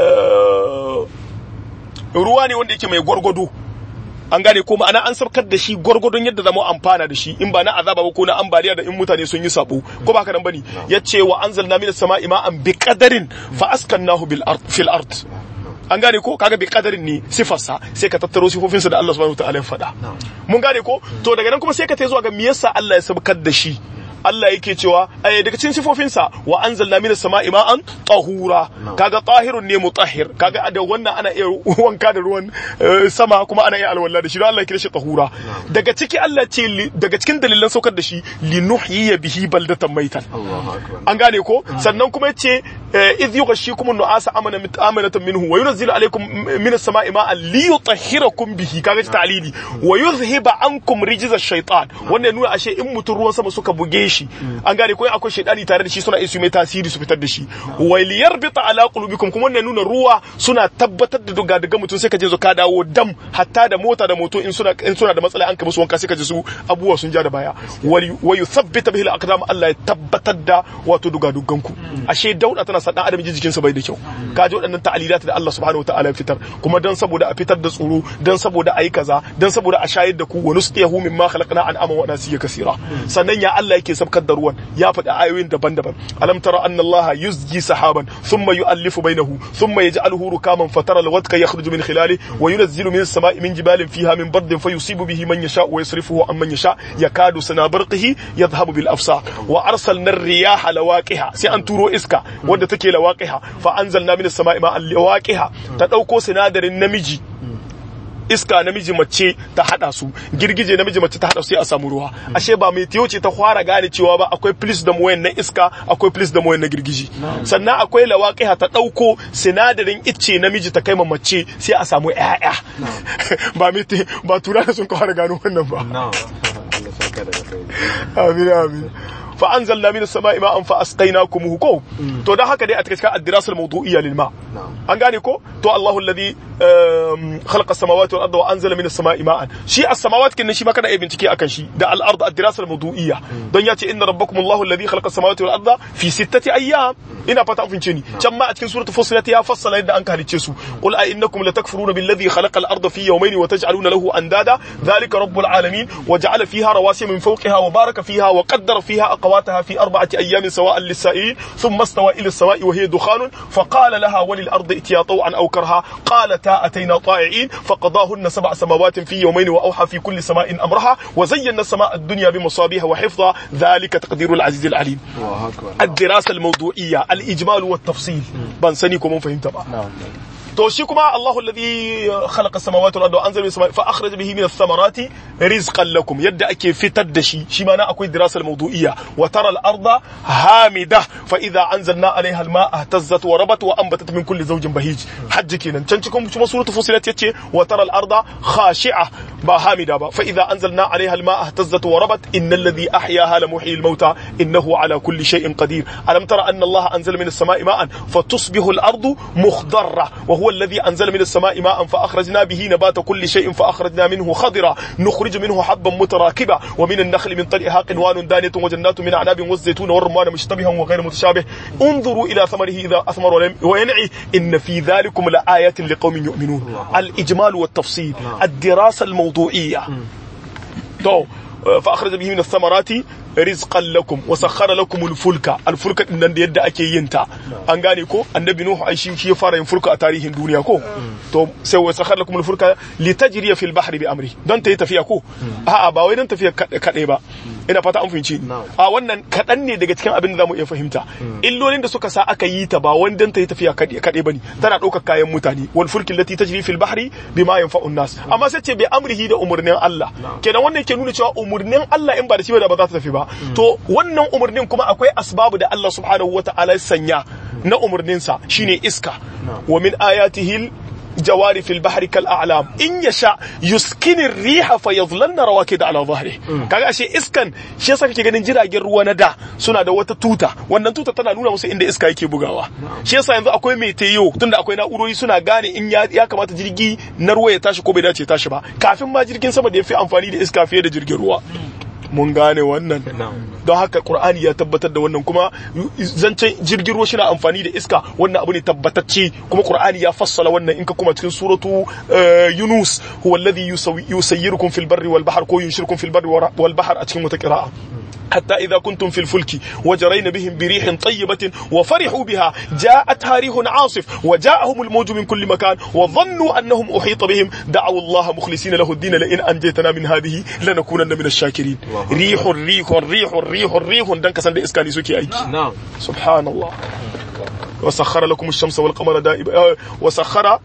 ruwa ne wanda yake mai gwargwado an gane ko ma'ana an sabkar da shi gwargwadon yadda zamu amfana da shi in ba na azaba ba ko na ambaliya da in mutane sun yi sabo ko ba haka nan bane yace wa anzalna minas sama'i ma'an biqadarin fa askannahu fil ard an gane ko kaga bi kadarin ne sifarsa sai ka tattaro sifofinsa da Allah subhanahu wataala ya faɗa mun gane ko to daga nan kuma sai ka tai zuwa ga me yasa Allah ya sabkar da shi Allah yake cewa daga cikin sifofinsa wa anzalna minas sama'i ma'an tahura kaga tahirun ne mutahhir kaga da wannan ana iya wanka da ruwan sama kuma ana iya alwala da shi don Allah ya kira shi tahura daga ciki Allah ce daga cikin dalilan saukar da shi linuhyiya bihi baldatan maitan an gane ko sannan kuma yace idh yughashshikum an-nu'asa amanatan minhu wa yunzilu alaykum minas sama'i ma'an liyutahhirakum bihi kaga ta'lili wa yuzhiba ankum rijza ash-shaytan wannan nuna ashe in mutun ruwan sama suka buge shi an gane ko akwai shaydani tare da shi suna isu mai tasiri su fitar da shi wa liyarbita ala qulubikum kuma wannan nuna ruwa suna tabbatar da duga mutun sai ka je zo ka dawo dam hatta da mota da moto in suna da matsala an ka musu wanka sai ka je su abuwa sun ja da baya wa yuthabbita bihi al-aqdam Allah ya tabbatar da wato dugan ku ashe dauda tana sa dan adam jikin sa bai da kyau ka ji wadannan ta'alilat da Allah subhanahu wataala ya fitar kuma dan saboda a fitar da tsoro dan saboda ayi kaza dan saboda a shayar da ku wa nusqiyahu mimma khalaqna an ama wa nasiya kaseera sannan ya Allah yake sabkar da ruwan ya faɗi ayoyin daban-daban alam tara anna Allah yuzji sahaban thumma yu'allifu bainahu thumma yaj'aluhu rukaman fatara al-wadqa yakhruju min khilali wa yunazzilu min as-sama'i min jibalin fiha min bardin fayusibu bihi man yasha wa yasrifuhu amman yasha yakadu sanabarqihi yadhhabu bil afsar wa arsalna ar-riyaha lawaqiha sai an turo iska wanda take lawaqiha fa anzalna min as-sama'i ma'an lawaqiha ta dauko sinadarin namiji iska namiji mace ta hada su girgije namiji mace ta hada su sai a samu ruwa ashe ba mai tiyo ce ta fara gane cewa ba akwai plus da moyen na iska akwai plus da moyen na girgije sannan akwai lawaqiha ta dauko sinadarin icce namiji ta kai mace sai a samu ƴaƴa ba mai ba tura sun fara gano wannan ba amin amin fa anzalna minas sama'i ma'an fa asqaynakumuhu ko to dan haka dai a cikin ad-dirasa al-mawdu'iyya lil ma an gane ko to Allahu alladhi khalaqa as-samawati wal arda wa anzala minas sama'i ma'an shi as-samawati kin shi ma kana bincike akan shi da al-ard ad-dirasa al-mawdu'iyya don yace inna rabbakum Allahu alladhi khalaqa as-samawati wal arda fi 6 ayyam ina fata an fince ni can ma a cikin suratul fussilat ya fassala yadda an halice su qul a innakum latakfuruna billadhi khalaqa al-arda fi yawmayn wa taj'aluna lahu andada dhalika rabbul alamin wa ja'ala fiha rawasiya min fawqiha wa baraka fiha wa qaddara fiha أقواتها في 4 أيام سواء للسائلين ثم استوى إلى السماء وهي دخان فقال لها وللأرض ائتيا طوعا أو كرها قالتا أتينا طائعين فقضاهن 7 سماوات في يومين وأوحى في كل سماء أمرها وزينا السماء الدنيا بمصابيح وحفظا ذلك تقدير العزيز العليم الدراسة الموضوعية الإجمال والتفصيل بنسنيكم من فهمت بقى to shi kuma Allahu alladhi khalaqa as-samawati wal arda wa anzala minas sama'i fa akhraja bihi minas thamarati rizqan lakum yadda ake fitar da shi ma na akwai dirasa al-mawdu'iyya wa tara al-arda hamida fa idha anzalna 'alayha al-ma'a ihtazzat wa rabat wa anbatat min kulli zawjin bahij hajji kenan can cikin kuma suratul fusilat yace wa tara al-arda khashi'a ba hamida ba fa idha anzalna 'alayha al-ma'a ihtazzat wa rabat innal ladhi ahyaha la muhyil mauta innahu 'ala kulli shay'in qadir alam tara anna Allah anzala minas sama'i ma'an fatusbihu al-ardu mukhdarra wa هو الذي أنزل من السماء ماء فأخرجنا به نبات كل شيء فأخرجنا منه خضرا نخرج منه حبا متراكبا ومن النخل من طلعها قنوان دانية وجنات من أعناب والزيتون والرمان مشتبها وغير متشابه انظروا إلى ثمره إذا أثمر وينعي إن في ذلكم لآيات لقوم يؤمنون الإجمال والتفصيل الدراسة الموضوعية فأخرج به من الثمرات rizqan lakum wa sakhkhara lakum al-fulka din nan da yadda ake yin ta an gane ko annabi nuhu ai shi ya fara yin fulka a tarihin duniya ko to sai wa sakhkhara lakum al-fulka litajriya fil bahri bi amri don ta yi tafiya ko a'a ba wai don tafiya kadai ba ina fata an fahimci a wannan kadan ne daga cikin abin da zamu iya fahimta illolin da suka sa aka yi ta ba wani don ta yi tafiya kadai bane tana daukar kayan mutane wal fulki allati tajri fil bahri bima yanfa'u an-nas amma sai ce bi amrihi da umurnin Allah kenan wannan ke nuna cewa umurnin Allah in ba da shi ba da ba za ta tafi ba to wannan umarnin kuma akwai asbabu da Allah subhanahu wata'ala ya sanya na umarninsa shine iska wa min ayatihi jawari fil bahri kal a'lam in yasha yuskinir riha fayadhlanna rawakid ala dhahri kaga ashe iskan shi yasa kake ganin jiragen ruwa na da suna da wata tuta wannan tuta tana nuna musu inda iska yake bugawa shi yasa yanzu akwai meteo tunda akwai na'urori suna gane in ya kamata jirgi na ruwa ya tashi ko bai dace tashi ba kafin ma jirgin sama da yafi amfani da iska fiye da jirgin ruwa mun gane wannan don haka Qur'ani ya tabbatar da wannan kuma zancen jirgin ruwa shi na amfani da iska wannan abu ne tabbatacce kuma Qur'ani ya fassala wannan in ka kuma cikin suratu Yunus huwa alladhi yusayyirukum fil barri wal bahr ko yunshirukum fil barri wal bahr a cikin wata qira'a حتى إذا كنتم في الفلك وجرين بهم بريح طيبة وفرحوا بها جاءتها ريح عاصف وجاءهم الموج من كل مكان وظنوا أنهم أحيط بهم دعوا الله مخلصين له الدين لئن أنجيتنا من هذه لنكونن من الشاكرين ريح ريح ريح ريح ريح دنك سند إسكاني سوكي أيك سبحان الله وسخر لكم الشمس والقمر دائبا وسخر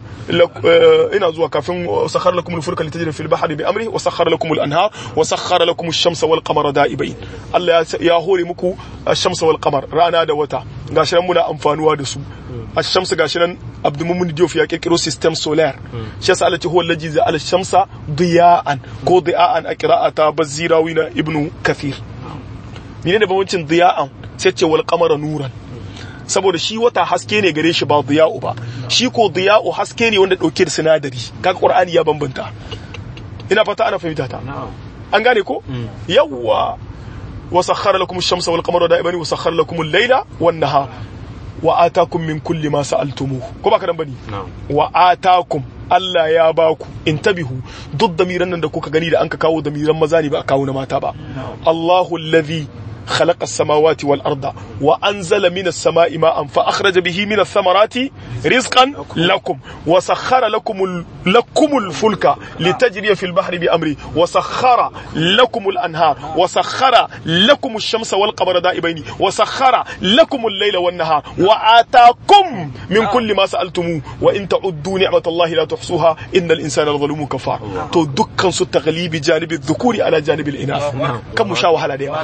وسخر لكم الفلك لتجري في البحر بأمره وسخر لكم الأنهار وسخر لكم الشمس والقمر دائبين Allah ya hore muku ash-shamsa wal qamar rana da wata gashi nan muna amfanuwa da su ash-shamsa gashi nan Abdulmumin Diop ya kirkiro system solar shi yasa Allah ce huwa allazi ja'ala ash-shamsa diya'an ko diya'an a qira'ata Bazirawi na Ibn Kathir menene bambancin diya'an sai ce wal qamara nuran saboda shi wata haske ne gare shi ba diya'u ba shi ko diya'u haske ne wanda dauke da sinadari kaga Qur'ani ya bambanta ina fata ana fahimta ta an gane ko yawwa وسخر لكم الشمس والقمر دائبين وسخر لكم الليل والنهار وآتاكم من كل ما سألتموه كما كان بني وآتاكم Allah ya baku intabihu duk damiran nan da kuka gani da an ka kawo damiran maza ne ba a kawo na mata ba Allahu allazi خلق السماوات والأرض وأنزل من السماء ماء فأخرج به من الثمرات رزقا لكم وسخر لكم الفلك لتجري في البحر بأمره وسخر لكم الأنهار وسخر لكم الشمس والقمر دائبين وسخر لكم الليل والنهار وآتاكم من كل ما سألتموه وإن تعدوا نعمة الله لا تحصوها إن الإنسان لظلوم كفار تو دكان سو تغليب جانب الذكور على جانب الإناث كم مشاوه على دي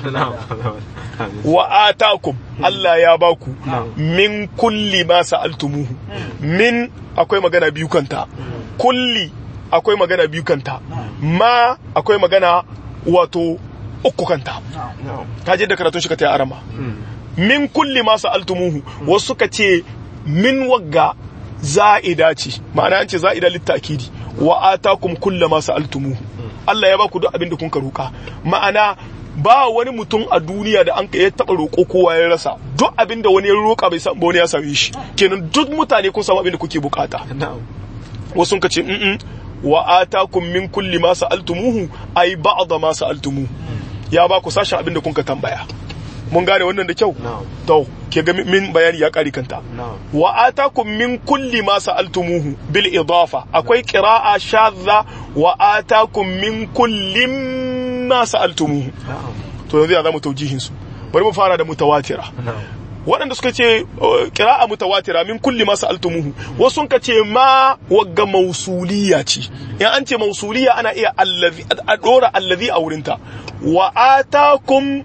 wa atakum Allah ya baku min kulli ma sa'altumuhu min akwai magana biyu kanta kulli akwai magana biyu kanta ma akwai magana wato uku kanta kaje da karatun shi ka tayi arama min kulli ma sa'altumuhu wasu suka ce min wagga za'ida ce ma'ana an ce za'ida litakidi wa atakum kullu ma sa'altumuhu Allah ya baku duk abin da kun ka roka ma'ana ba wani mutum a duniya da an ya taba roƙo kowa ya rasa duk abin da wani ya roƙa bai san ba wani ya same shi kenan duk mutane kun samu abin da kuke bukata wasu sun kace wa atakum min kulli ma sa'altumuhu ay ba'd ma sa'altumuhu ya ba ku sashin abin da kun ka tambaya mun gane wannan da kyau to ke ga min bayani ya kari kanta wa atakum min kulli ma sa'altumuhu bil idafa akwai qira'a shadha wa atakum min kulli ma sa'altumuhu to yanzu ya zamu taujihin su bari mu fara da mutawatira waɗanda suka ce qira'a mutawatira min kulli ma sa'altumuhu wasu sun ce ma wagga mausuliya ce in an ce mausuliya ana iya allazi a dora allazi a wurinta wa atakum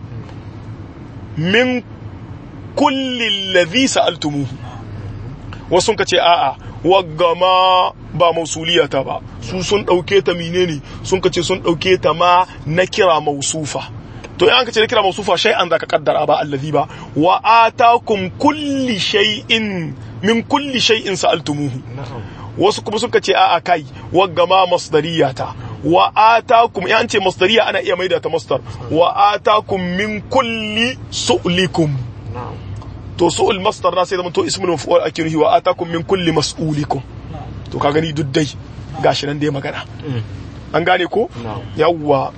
min kulli allazi sa'altumuhu wasu sun ce a'a wagga ma ba mausuliyata ba su sun dauke ta menene sun kace sun dauke ta ma na kira mausufa to in aka ce na kira mausufa shay'an zaka kaddara ba allazi ba wa atakum kulli shay'in min kulli shay'in sa'altumuhu wasu kuma suka ce a'a kai wagga ma masdariyata wa atakum in an ce masdariya ana iya maida ta masdar wa atakum min kulli su'likum to su'ul masdar na sai zama to ismul maf'ul akiruhi wa atakum min kulli mas'ulikum to ka gani duk dai gashi nan dai magana an gane ko yawwa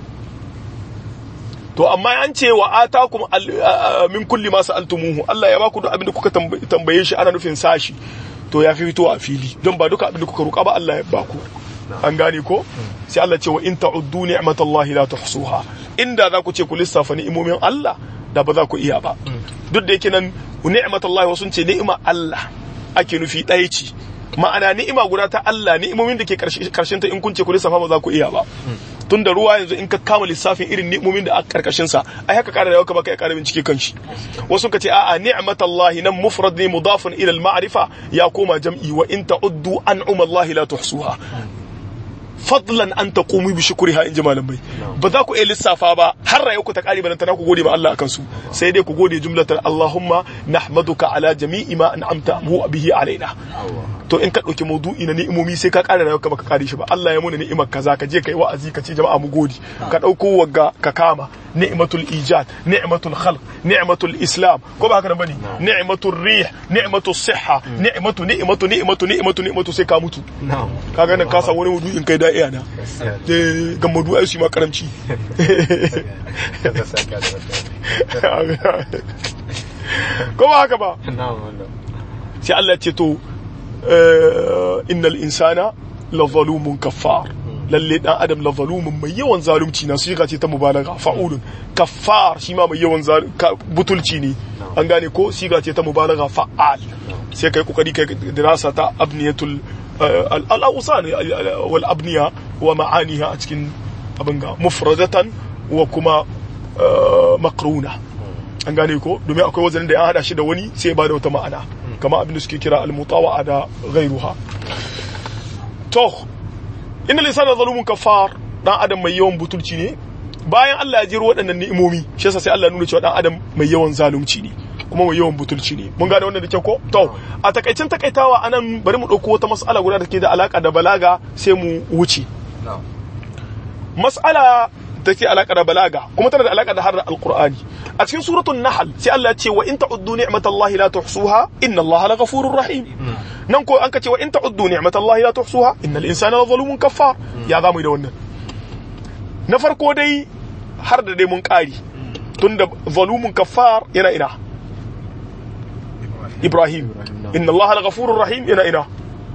to amma an ce wa atakum min kulli ma sa'altumuhu Allah ya baku duk abin da kuka tambaye shi ana nufin sashi to ya fi fito a fili don ba duka abin da kuka roka ba Allah ya baku an gane ko sai Allah ce wa in ta'uddu ni'matallahi la tuhsuha inda za ku ce ku lissafa ni'imomin Allah da ba za ku iya ba duk da yake nan ni'matallahi wasu ce ni'ima Allah ake nufi ɗaya ce ma'ana ni'ima guda ta Allah ni'imomin da ke karshen ta in kun ce ku lissafa ba za ku iya ba tun da ruwa yanzu in ka kama lissafin irin ni'imomin da aka karkashin sa ai haka ƙara da yau ka baka ya ƙara bincike kanshi wasu ka ce a'a ni'matallahi nan mufrad ne mudafun ila al-ma'rifa ya koma jam'i wa in ta'uddu an'umallahi la tuhsuha fadlan an taqumu bi shukriha in ji malamai ba za ku iya lissafa ba har rayu ku ta kare balanta na ku gode ma Allah akan su sai dai ku gode jumlatar Allahumma nahmaduka ala jami'i ma an'amta bihi alaina to in ka dauki maudu'i na ni'imomi sai ka kare rayuwarka baka kare shi ba Allah ya muna ni'imar kaza ka je kai wa'azi ka ce jama'a mu gode ka dauko wagga ka kama ni'matul ijad ni'matul khalq ni'matul islam ko ba haka nan bane ni'matul rih ni'matul sihha ni'matu sai ka mutu kaga nan ka sa wani maudu'in kai da iya na ga maudu'ai su ma karamci ko ba haka ba sai Allah ya ce to innal insana la zalumun kaffar lalle dan adam la zalumun mai yawan zalunci na shi ce ta mubalagha fa'ulun kaffar shi ma mai yawan butulci ne an gane ko siga ce ta mubalagha fa'al sai kai kokari kai dirasa ta abniyatul al-awsan wal abniya wa ma'aniha a cikin abin ga mufradatan wa kuma maqruna an gane ko domin akwai wazanin da ya hada shi da wani sai ya bada wata ma'ana kama abin da suke kira al-mutawa'a da ghayruha to innal insana zalumun kafar dan adam mai yawan butulci ne bayan Allah ya jiro waɗannan ni'imomi shi yasa sai Allah ya nuna cewa dan adam mai yawan zalunci ne kuma mai yawan butulci ne mun gane wannan da kyau ko to a takaicin takaitawa anan bari mu dauko wata mas'ala guda da take da alaka da balaga sai mu wuce mas'ala take alaka da balaga kuma tana da alaka da har alqur'ani a cikin suratul nahl sai Allah ya ce wa in ta'uddu ni'matallahi la tuhsuha inna Allaha laghafurur rahim nan ko an ka ce wa in ta'uddu ni'matallahi la tuhsuha innal insana lazalumun kaffar ya zamu da wannan na farko dai har da dai mun kari tunda zalumun kaffar yana ina Ibrahim inna Allaha laghafurur rahim yana ina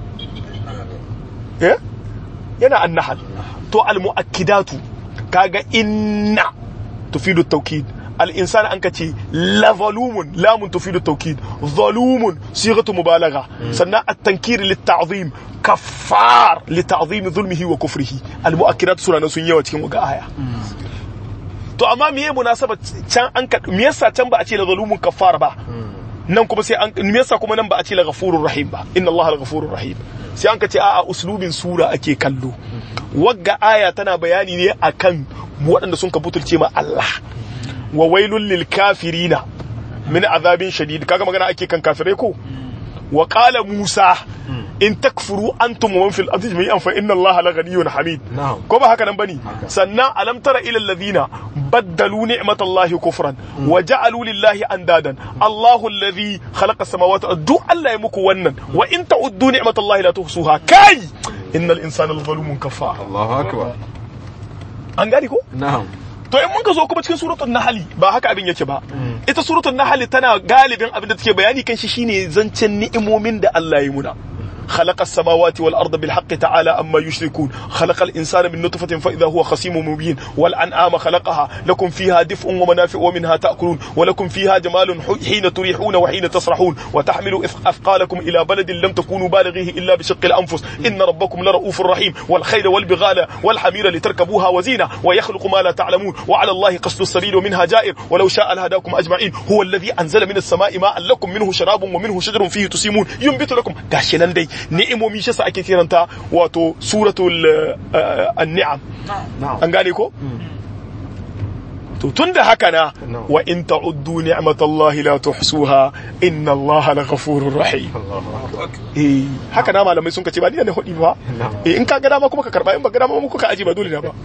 yana an-nahl to al-mu'akkidatu kaga inna tufidu at-tawkid الإنسان أنكتي لا ظلوم لام تفيد التوكيد ظلوم صيغة مبالغة سنة التنكير للتعظيم كفار لتعظيم ظلمه وكفره المؤكدات سورة نسونية وتكين وقاها تو أما مية مناسبة ميسا تنبأ أتي لظلوم كفار با ننكم سي ميسا كما ننبأ أتي لغفور رحيم با إن الله لغفور رحيم سي أنكتي أسلوب سورة أكي كالو وقا آية تنا بياني لي أكن وأن سنك بطل تيما الله wa wailul lil kafirina min azabin shadid kaga magana ake kan kafirai ko wa qala musa in takfuru antum wa man fil ardi jami'an fa inna allaha la ghaniyyun hamid ko ba haka nan bane sannan alam tara ila alladhina baddalu ni'matallahi kufran wa ja'alu lillahi andadan allahu alladhi khalaqa samawati du Allah ya muku wannan wa in ta'uddu ni'matallahi la tuhsuha kai innal insana la zalumun kafar Allahu akbar an gani ko na'am to in mun ka zo kuma cikin suratul nahl ba haka abin yake ba ita suratul nahl tana galibin abin da take bayani kan shi shine zancen ni'imomin da Allah ya muna خلق السماوات والأرض بالحق تعالى أما يشركون خلق الإنسان من نطفة فإذا هو خصيم مبين والأنعام خلقها لكم فيها دفء ومنافع ومنها تأكلون ولكم فيها جمال حين تريحون وحين تسرحون وتحملوا أثقالكم إلى بلد لم تكونوا بالغيه إلا بشق الأنفس إن ربكم لرؤوف رحيم والخيل والبغال والحمير لتركبوها وزينة ويخلق ما لا تعلمون وعلى الله قصد السبيل ومنها جائر ولو شاء لهداكم أجمعين هو الذي أنزل من السماء ماء لكم منه شراب ومنه شجر فيه تسيمون ينبت لكم قاشلان دي ni'imomi shi sa ake kiranta wato suratul an-ni'am an gane ko to tunda haka na wa in ta'uddu ni'matallahi la tuhsuha inna allaha laghafurur rahim haka na malamai sun kace ba ni ne hudi ba in ka ga dama kuma ka karba in ba ga dama kuma ka aji ba dole na ba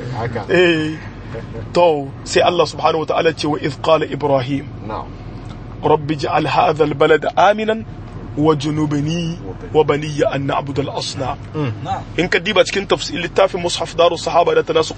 to sai Allah subhanahu wa ta'ala ce wa idh qala ibrahim rabbi ij'al hadha al-balada aminan وجنوبني وبني أن نعبد الأصنام إن كديبة كنت تفسير للتافي مصحف دار الصحابة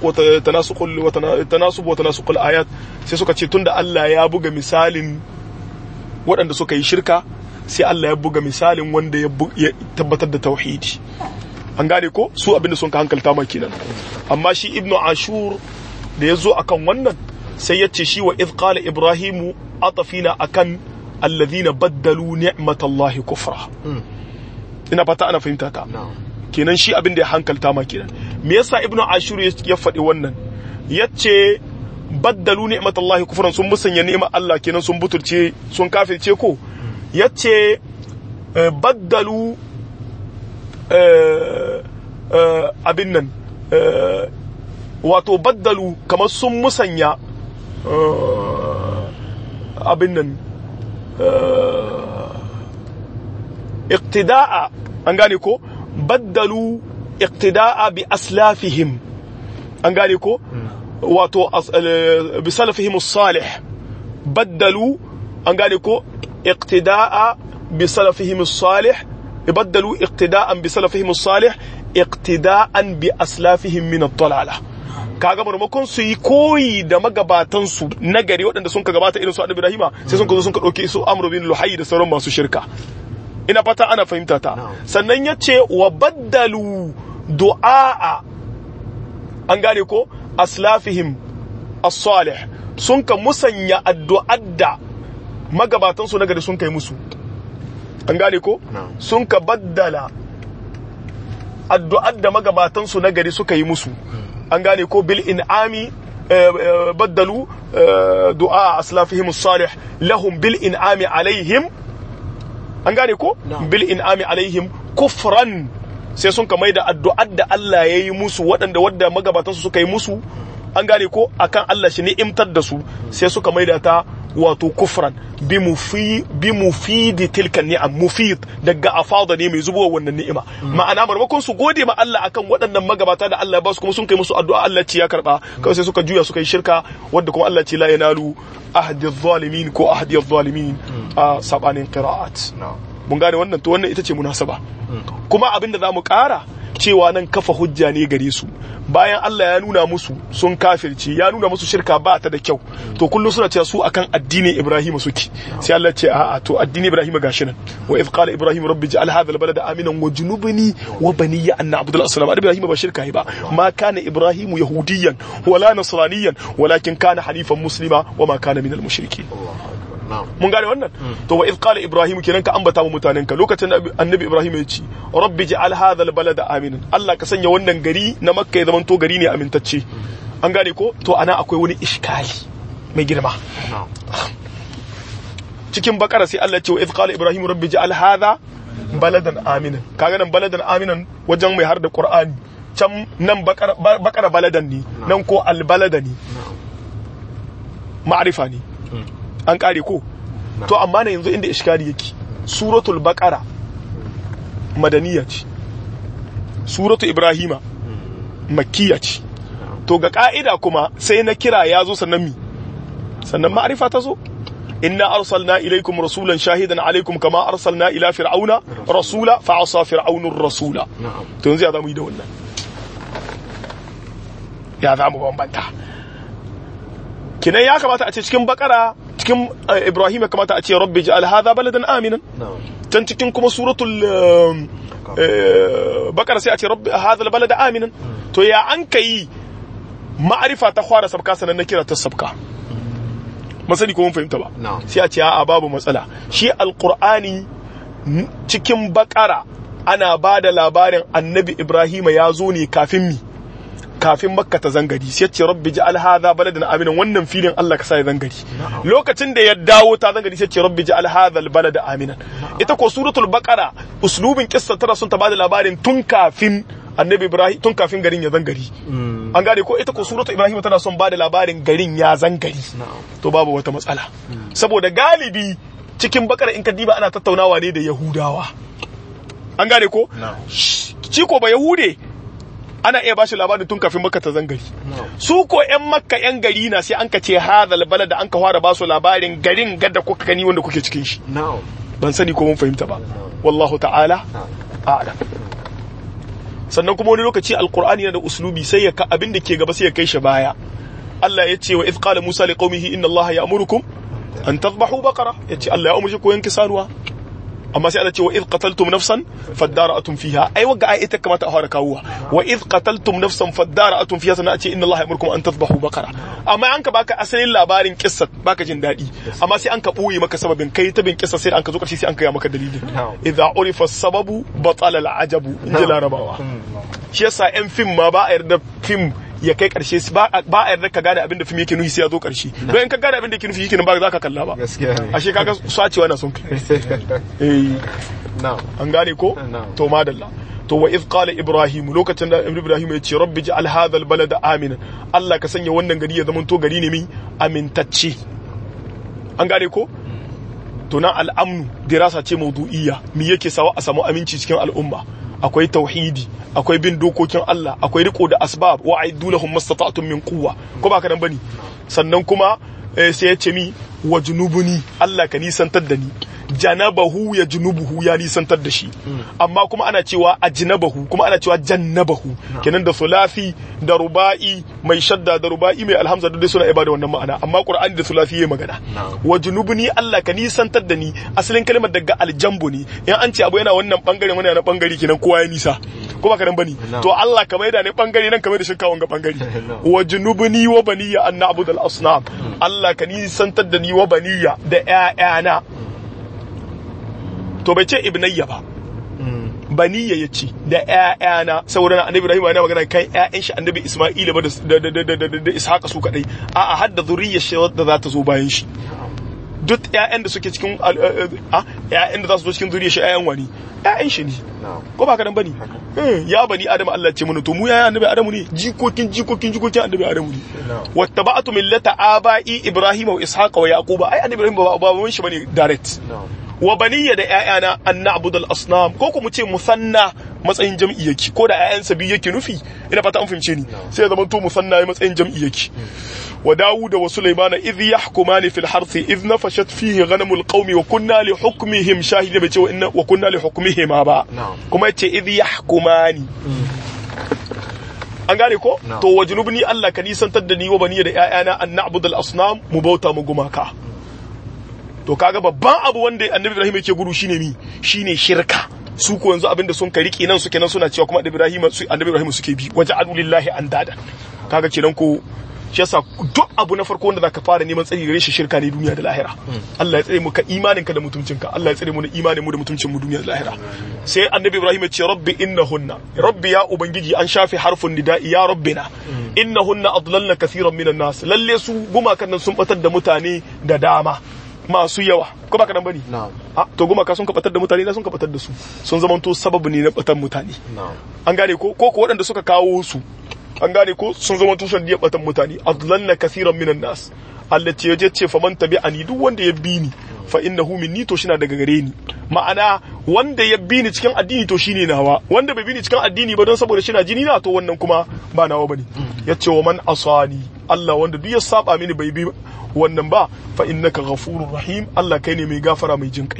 تناسب وتناسق الآيات سيسوكا تشيتون دا الله يابوغ مثال وأن سوكا يشركا سي الله يابوغ مثال وأن يتبتد توحيد an gane ko su abin da sun ka hankalta ma kenan amma shi ibnu ashur da yazo akan wannan sai yace shi wa idh qala ibrahimu atafina akan alladhina baddalu ni'matallahi kufra ina fata ana fahimta ta kenan shi abin da ya hankalta ma kenan me yasa ibnu ashur ya faɗi wannan yace baddalu ni'matallahi kufran sun musanya ni'mar Allah kenan sun butulce sun kafirce ko yace baddalu abin nan wato baddalu kamar sun musanya abin nan iqtida'a an gane ko baddalu iqtida'a bi aslafihim an gane ko wato bi salafihim as-salih baddalu an gane ko iqtida'a bi salafihim as-salih baddalu iqtida'an bi salafihim as-salih iqtida'an bi aslafihim min ad-dalalah kaga marmakon su yi koyi da magabatan su nagari waɗanda sun ka gabata irin su Annabi Ibrahima sai sun ka zo sun ka dauke su Amr bin Luhay da sauran masu shirka ina fata ana fahimta ta sannan yace wa baddalu du'a an gane ko aslafihim as-salih sun ka musanya addu'ar da magabatan su nagari sun kai musu an gane ko sun ka baddala addu'ar da magabatan su nagari suka yi musu an gane ko bil in'ami baddalu du'a aslafihim as-salih lahum bil in'ami alaihim an gane ko bil in'ami alaihim kufran sai sun ka maida addu'ar da Allah yayi musu waɗanda wadda magabatan su suka yi musu an gane ko akan Allah shi ni'imtar da su sai suka maida ta wato kufran bi mufidi tilka ni'am mufid daga afada ne mai zubowa wannan ni'ima ma'ana marmakon su gode ma Allah akan waɗannan magabata da Allah ya ba su kuma sun kai musu addu'a Allah ci ya karba kawai sai suka juya suka yi shirka wanda kuma Allah ce la yanalu ahdi adh-dhalimin ko ahdi adh-dhalimin a sabanin qira'at mun gane wannan to wannan ita ce munasaba kuma abinda zamu ƙara cewa nan kafa hujja ne gare su bayan Allah ya nuna musu sun kafirci ya nuna musu shirka ba ta da kyau to kullum suna cewa su akan addinin Ibrahim suke sai Allah ce a'a to addinin Ibrahim gashi nan wa idh qala Ibrahim rabbi ij'al hadha al-balada aminan wajnubni wa baniya an na'budu al-asnam Ibrahim ba shirka ba ma kana Ibrahim yahudiyan wala nasraniyan walakin kana hanifan muslima wa ma kana minal mushrikeen mun gane wannan to wa idh qala Ibrahim kenan ka ambata mu mutanen ka lokacin da annabi Ibrahim ya ce rabbi ij'al hadha al-balada aminan Allah ka sanya wannan gari na Makka ya zamanto gari ne amintacce an gane ko to ana akwai wani iskali mai girma cikin bakara sai Allah ya ce wa idh qala Ibrahim rabbi ij'al hadha baladan aminan kaga nan baladan aminan wajen mai har da Qur'ani can nan bakara baladan ne nan ko al-balada ne ma'rifa ne an kare ko to amma na yanzu inda iskari yake suratul baqara madaniya ce suratul ibrahima makkiya ce to ga ka'ida kuma sai na kira yazo sannan sannan ma'rifa ta zo inna arsalna ilaykum rasulan shahidan alaykum kama arsalna ila fir'auna rasula fa asa fir'aunur rasula to yanzu ya zamu yi da wannan ya zamu bambanta kinan ya kamata a ce cikin baqara cikin Ibrahim ya kamata a ce rabbi ij'al hadha baladan aminan can cikin kuma suratul Baqara sai a ce rabbi hadha albalada aminan to ya an kai ma'arifa ta fara sabka sanan na kira ta sabka masani ko mun fahimta ba sai a ce a babu matsala shi alqur'ani cikin Baqara ana bada labarin annabi Ibrahim ya zo ne kafin Makka ta zangari sai ce rabbi ja'al hadha baladan aminan wannan filin Allah ka sa ya zangari lokacin da ya dawo ta zangari sai ce rabbi ja'al hadha albalada aminan ita ko suratul baqara uslubin kissa tana sun ta bada labarin tun kafin annabi Ibrahim tun kafin garin ya zangari an gane ko ita ko suratul Ibrahim tana son bada labarin garin ya zangari to babu wata matsala saboda galibi cikin baqara in ka diba ana tattaunawa ne da Yahudawa an gane ko shi ko ba Yahude ana iya bashi labarin tun kafin Makka ta zangari su ko ƴan Makka ƴan gari na sai an ka ce hadal balad da an ka fara basu labarin garin gadda kuka gani wanda kuke cikin shi ban sani ko mun fahimta ba wallahu ta'ala a'lam sannan kuma wani lokaci alqur'ani yana da uslubi sai ya abin da ke gaba sai ya kai shi baya Allah ya ce wa idh qala Musa liqaumihi inna Allah ya'murukum an tadhbahu baqara yace Allah ya umurce ku yanke sanuwa amma sai Allah ce wa idh qataltum nafsan fadara'atum fiha ai waga ai ita kamata a fara kawuwa wa idh qataltum nafsan fadara'atum fiha sana ce inna Allah ya'murukum an tadhbahu baqara amma an ka baka asalin labarin kissa baka jin dadi amma sai an ka boye maka sababin kai ta bin kissa sai an ka zo karshe sai an kai maka dalilin idza urifa sababu batala al'ajabu inji larabawa shi yasa yan film ma ba a yarda film ya kai karshe ba a yarda ka gane abin da film yake nufi sai ya zo karshe don in ka gane abin da yake nufi yake ba za ka kalla ba ashe kaga sacewa na son kai an gane ko to madalla to wa idh qala Ibrahim lokacin da Ibrahim ya ce rabbi ja'al hadha albalada aminan Allah ka sanya wannan gari ya zama to gari ne mai amintacce an gane ko to nan al'amnu dirasa ce mawdu'iyya me yake sawa a samu aminci cikin al'umma akwai tauhidi akwai bin dokokin Allah akwai riko da asbab wa aidu lahum mastata'tum min quwwa ko ba ka dan bane sannan kuma sai ya ce mi wa junubuni Allah ka nisantar da ni janabahu ya junubuhu ya nisantar da shi amma kuma ana cewa ajnabahu kuma ana cewa jannabahu kenan da sulafi da ruba'i mai shadda da ruba'i mai alhamza duk suna ibada wannan ma'ana amma qur'ani da sulafi yayi magana wa junubuni Allah ka nisantar da ni asalin kalmar daga aljambu ne in an ce abu yana wannan bangare wannan yana bangare kenan kowa ya nisa ko ba ka nan bane to Allah ka maida ne bangare nan ka maida shi kawon ga bangare wa junubuni wa baniya an na'budu al-asnam Allah ka nisantar da ni wa baniya da ƴaƴana to bai ce ibnayya ba baniya yace da ƴaƴana saboda annabi Ibrahim yana magana kan ƴaƴan shi annabi Isma'ila ba da Ishaqa su kadai a hadda zuriyar shi da za ta zo bayan shi duk ƴaƴan da suke cikin ƴaƴan da za su zo cikin zuriyar shi ƴaƴan wani ƴaƴan shi ne ko ba ka dan bane ya bani adam Allah ce mun to mu yayan annabi Adamu ne jikokin annabi Adamu ne wattaba'tu millata aba'i Ibrahim wa Ishaqa wa Yaquba ai annabi Ibrahim ba baban shi bane direct wa baniya da ƴaƴana an na'budu al-asnam ko kuma ce musanna matsayin jam'i yake ko da ƴaƴansa biyu yake nufi ina fata an fahimce ni sai ya zama to musanna ya matsayin jam'i yake wa Dawud wa Sulaiman idh yahkumani fil harthi idh nafashat fihi ghanamul qaumi wa kunna li hukmihim shahidin bai ce wa kunna li hukmihim ba kuma yace idh yahkumani an gane ko to wajnubni Allah ka nisantar da ni wa baniya da ƴaƴana an na'budu al-asnam mu bauta mu gumaka to kaga babban abu wanda annabi Ibrahim yake gudu shine shirka su ko yanzu abinda sun ka rike nan suke nan suna cewa kuma annabi Ibrahim suke bi waja'alu lillahi andada kaga kenan ko shi yasa duk abu na farko wanda zaka fara neman tsari gare shi shirka ne duniya da lahira Allah ya tsare mu ka imaninka da mutuncinka Allah ya tsare mu da imanin mu da mutuncin mu duniya da lahira sai annabi Ibrahim ya ce rabbi innahunna rabbi ya ubangiji an shafi harfin nida'i ya rabbina innahunna adlalna kathiran minan nas lalle su gumakan nan sun batar da mutane da dama masu yawa ko baka nan bane to gumaka sun kabatar da mutane da sun kabatar da su sun zama to sababu ne na batan mutane an gane ko waɗanda suka kawo su an gane ko sun zama to sanadiyar batan mutane adlalna kaseeran minan nas allati yaje ce faman tabi'ani duk wanda ya bi ni fa innahu minni to shina daga gare ni ma'ana wanda ya bi ni cikin addini to shine nawa wanda bai bi ni cikin addini ba don saboda shina jini na to wannan kuma ba nawa bane yace wa man asani Allah wanda duk ya saba mini bai bi wannan ba fa innaka ghafurur rahim Allah kai ne mai gafara mai jin kai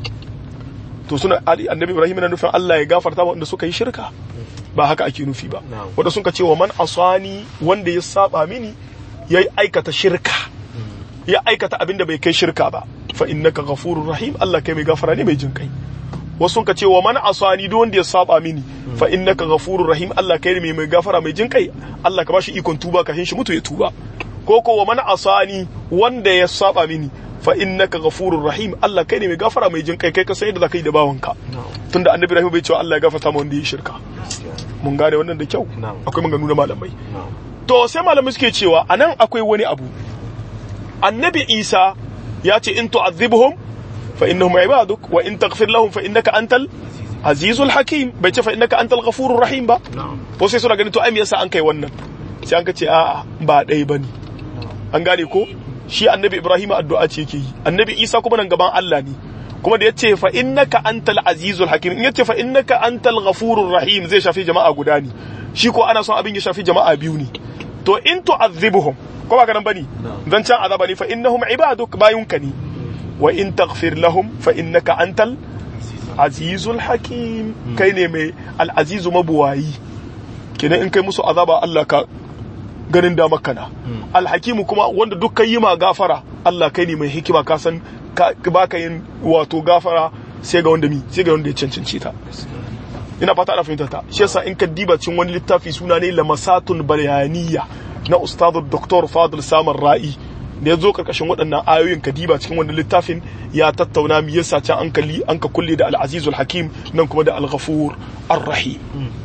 to suna annabi Ibrahim yana nufin Allah ya gafarta wanda suka yi shirka ba haka ake nufi ba wanda sun ka ce wa man asani wanda ya saba mini ya aikata shirka ya aikata abin da bai kai shirka ba fa innaka ghafurur rahim Allah kai mai gafara ne mai jin kai wasu sun ka ce wa man asani duk wanda ya saba mini fa innaka ghafurur rahim Allah kai ne mai gafara mai jin kai Allah ka bashi ikon tuba kafin shi mutu ya tuba ko wa man asani wanda ya saba mini fa innaka ghafurur rahim Allah kai ne mai gafara mai jin kai kai ka san yadda zaka yi da bawanka tunda annabi Ibrahim bai cewa Allah ya gafarta ma wanda ya shirka mun gane wannan da kyau akwai maganganu na malamai to sai malamai suke cewa anan akwai wani abu annabi Isa ya ce in tu'adhibhum fa innahum ibaduk wa in taghfir lahum fa innaka antal azizul hakim bai ce fa innaka antal ghafurur rahim ba to sai suna ganin to ai me yasa an kai wannan sai an ka ce a'a ba dai bane an gane ko shi annabi Ibrahim addu'a ce yake yi annabi Isa kuma nan gaban Allah ne kuma da yace fa innaka antal azizul hakim in yace fa innaka antal ghafurur rahim zai shafi jama'a guda ne shi ko ana son abin ya shafi jama'a biyu ne to in tu'adhibuhum ko ba ka nan bane zancan azaba ne fa innahum ibaduk bayunka ne wa in taghfir lahum fa innaka antal azizul hakim kai ne mai al azizu mabuwayi kenan in kai musu azaba Allah ka ganin da makana alhakimu kuma wanda duk kai yi ma gafara Allah kai ne mai hikima ka san baka yin wato gafara sai ga wanda ya cancanci ta ina fata ana fahimta ta shi yasa in ka diba cikin wani littafi suna ne lamasatun bayaniya na ustadu Dr. Fadil Samar Ra'i da ya zo karkashin waɗannan ayoyin ka diba cikin wani littafin ya tattauna mi yasa can an ka kulle da al-azizul hakim nan kuma da al-ghafur ar-rahim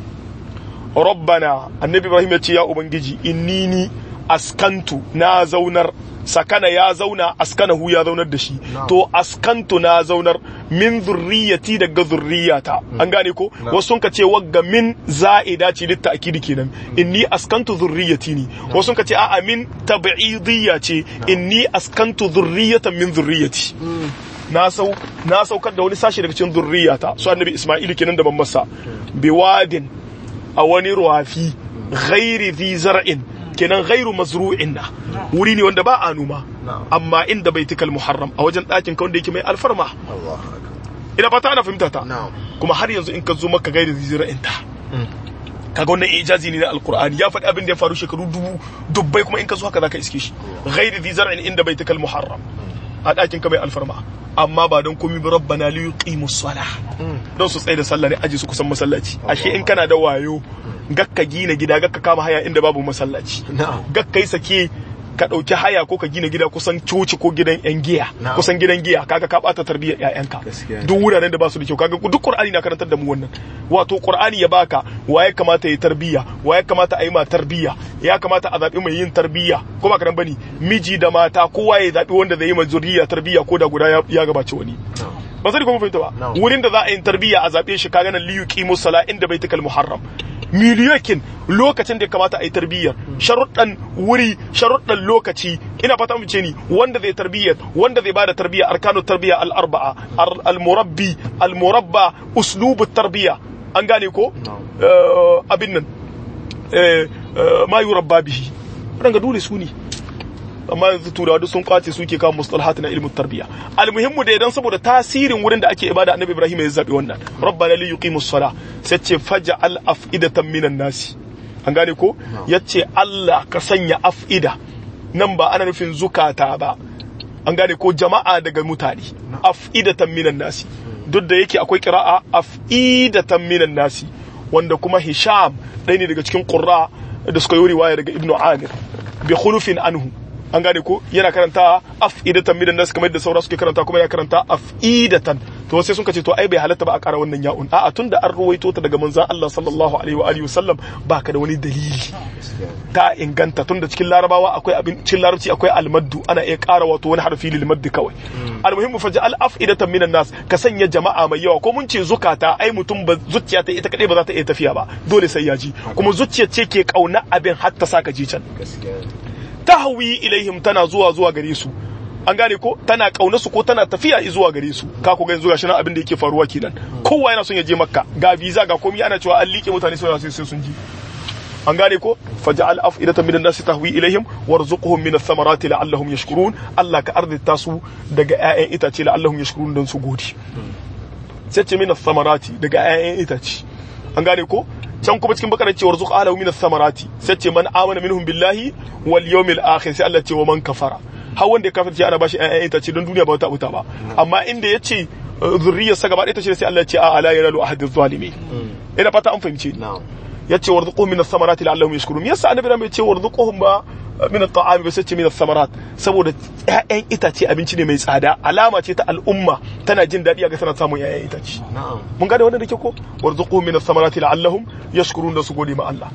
rabbana annabi Ibrahim ya ce ya ubangiji innini askantu na zaunar sakana ya zauna askanahu ya zaunar da shi to askantu na zaunar min zurriyati daga zurriyata an gane ko wasu sun ka ce wagga min za'ida ce litta akidi kenan inni askantu zurriyati ni wasu sun ka ce a'a min tab'idiyya ce inni askantu zurriyatan min zurriyati na saukar da wani sashi daga cikin zurriyata su annabi Isma'il kenan da ban masa biwadin a wani ruwafi ghairi dhi zar'in kenan ghairu mazru'in na wuri ne wanda ba a noma amma inda baitikal muharram a wajen ɗakin ka wanda yake mai alfarma ina fata ana fahimta ta kuma har yanzu in ka zo maka ghairi dhi zar'in ta kaga wannan ijazi ne na alqur'ani ya faɗi abin da ya faru shekaru dubbai kuma in ka zo haka zaka iske shi ghairi dhi zar'in inda baitikal muharram a ɗakin ka mai alfarma amma ba don komi rabbana li yuqimus salah don su tsaye da sallah ne aji su kusan masallaci ashe in kana da wayo gakka gina gida gakka kama haya inda babu masallaci gakka yi sake ka dauki haya ko ka gina gida kusan coci ko gidan yan giya kusan gidan giya kaga ka bata tarbiyyar ƴaƴanka duk wuraren da ba su da kyau kaga duk qur'ani na karantar da mu wannan wato qur'ani ya baka waye kamata yi tarbiyya waye kamata a yi ma tarbiyya ya kamata a zabi mai yin tarbiyya ko ba karan bane miji da mata kowa ya zabi wanda zai yi ma zuriya tarbiyya ko da guda ya gabace wani ba sai kuma fahimta ba wurin da za a yi tarbiyya a zabe shi kaga nan liyu qimus sala inda baitikal muharram miliyokin lokacin da ya kamata a yi tarbiyyar sharuɗan wuri sharuɗan lokaci ina fata mu ce ni wanda zai tarbiyyar wanda zai bada tarbiyya arkanu tarbiyya al-arba'a al-murabbi al-murabba uslubu tarbiyya an gane ko abin nan ma yurabba bihi wadanda dole su ne amma yanzu turawa duk sun kwace suke kawo mustalahat na ilmin tarbiyya almuhimmu da idan saboda tasirin wurin da ake ibada annabi Ibrahim ya zabi wannan rabbana li yuqimus sala sai ce faj'al af'idatan minan nasi an gane ko yace Allah ka sanya af'ida nan ba ana nufin zukata ba an gane ko jama'a daga mutane af'idatan minan nasi duk da yake akwai qira'a af'idatan minan nasi wanda kuma Hisham ɗaya ne daga cikin qurra da suka yi riwaya daga Ibn Amir bi khulufin anhu an gane ko yana karanta af'idatan minan nas kamar yadda saura suke karanta kuma yana karanta af'idatan to sai sun kace to ai bai halatta ba a ƙara wannan ya'un a'a tunda an ruwaito ta daga manzon Allah sallallahu alaihi wa alihi wasallam baka da wani dalili ta inganta tunda cikin larabawa akwai cikin larabci akwai almaddu ana iya ƙara wato wani harfi lil maddi kawai almuhimmu faj'al af'idatan minan nas ka sanya jama'a mai yawa ko mun ce zukata ai mutum ba zuciya ta ita kadai ba za ta iya tafiya ba dole sai ya ji kuma zuciyar ce ke kauna abin har ta saka ji can tahwi ilaihim tana zuwa gare su an gane ko tana kauna su ko tana tafiya zuwa gare su ka ku ga yanzu gashi nan abin da yake faruwa kenan kowa yana son ya je makka ga visa ga komai ana cewa an liƙe mutane sai sun ji an gane ko faj'al af'idatan minan nasi tahwi ilaihim warzuqhum min ath-thamarati la'allahum yashkurun Allah ka arzita su daga ƴaƴan itace la'allahum yashkurun dan su gode sai ce min ath-thamarati daga ƴaƴan itace an gane ko can kuma cikin bakarar cewar zuqa alahu min ath-thamarati sai ce man amana minhum billahi wal yawmil akhir sai Allah ce wa man kafara har wanda ya kafirce ana bashi ƴaƴan itace don duniya ba ta abuta ba amma inda yace zurriyar sa gaba ɗaya tace sai Allah ce a ala yanalu ahadiz zalimin ina fata an fahimce yace warzuqhum min ath-thamarati la'allahum yashkurun yasa annabi bai ce warzuqhum ba min at-ta'am ba sai ce min ath-thamarat saboda ƴaƴan itace abinci ne mai tsada alama ce ta al'umma tana jin daɗi ga tana samun ƴaƴan itace mun gane wannan da ke ko warzuqhum min ath-thamarati la'allahum yashkurun da su gode ma Allah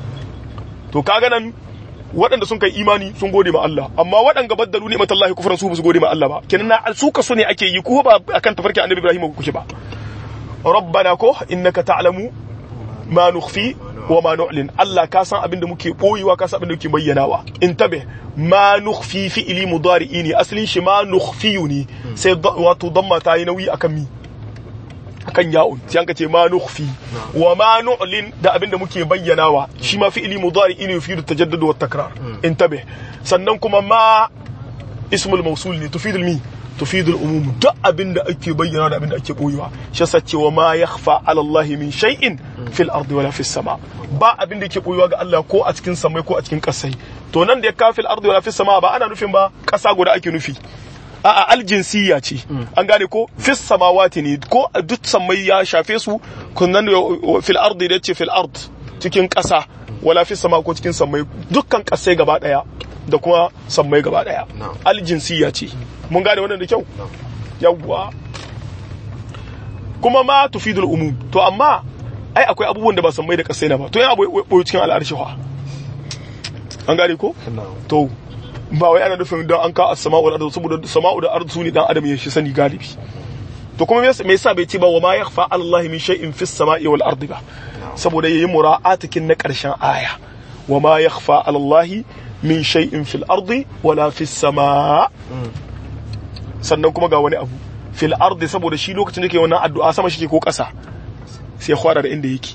to kaga nan waɗanda sun kai imani sun gode ma Allah amma waɗanda baddalu ni'matallahi kufran su gode ma Allah ba kenan na suka so ne ake yi ko ba akan tafarkin annabi Ibrahim kuke ba rabbana ko innaka ta'lamu ma nukhfi wa ma nu'lin Allah ka san abinda muke boyewa ka san abinda muke bayyanawa intabe ma nukhfi fi'li mudari'i ne asalin shi ma nukhfiyuni sai wato damma ta yi nauyi akan mi akan ya'un sai an ce ma nukhfi wa ma nu'lin da abinda muke bayyanawa shi ma fi'li mudari'i ne yufidu tajaddud wa takrar intabe sannan kuma ma ismul mawsul ne tufidul mi tufidul umum duk abinda ake bayyana da abinda ake boyewa shi yasa cewa ma yakhfa ala Allah min shay'in fil ardi wala fis sama ba abinda yake boyewa ga Allah ko a cikin samai ko a cikin kasai to nan da ya ka fil ardi wala fis sama ba ana nufin ba kasa guda ake nufi a'a aljinsiyya ce an gane ko fis samawati ne ko duk samai ya shafe su kunnan fil ardi da ce fil ard cikin kasa wala fis sama ko cikin samai dukkan kasai gaba daya da kuma sammai gaba daya aljinsiyya ce mun gane wannan da kyau yawwa kuma ma tufidul umum to amma ai akwai abubuwan da ba sammai da kasai na ba to yana boye cikin al'arshi fa an gane ko to ba wai ana nufin don an ka as-sama'u wal ardu saboda sama'u da ardu sune dan adam ya shi sani galibi to kuma me yasa bai ce ba wa ma yakhfa Allah min shay'in fis sama'i wal ardi ba saboda yayi mura'atakin na karshen aya wa ma yakhfa Allah min shay'in fil ardi wala fis sama' sannan kuma ga wani abu fil ardi saboda shi lokacin da yake wannan addu'a sama shi ko ƙasa sai kwara da inda yake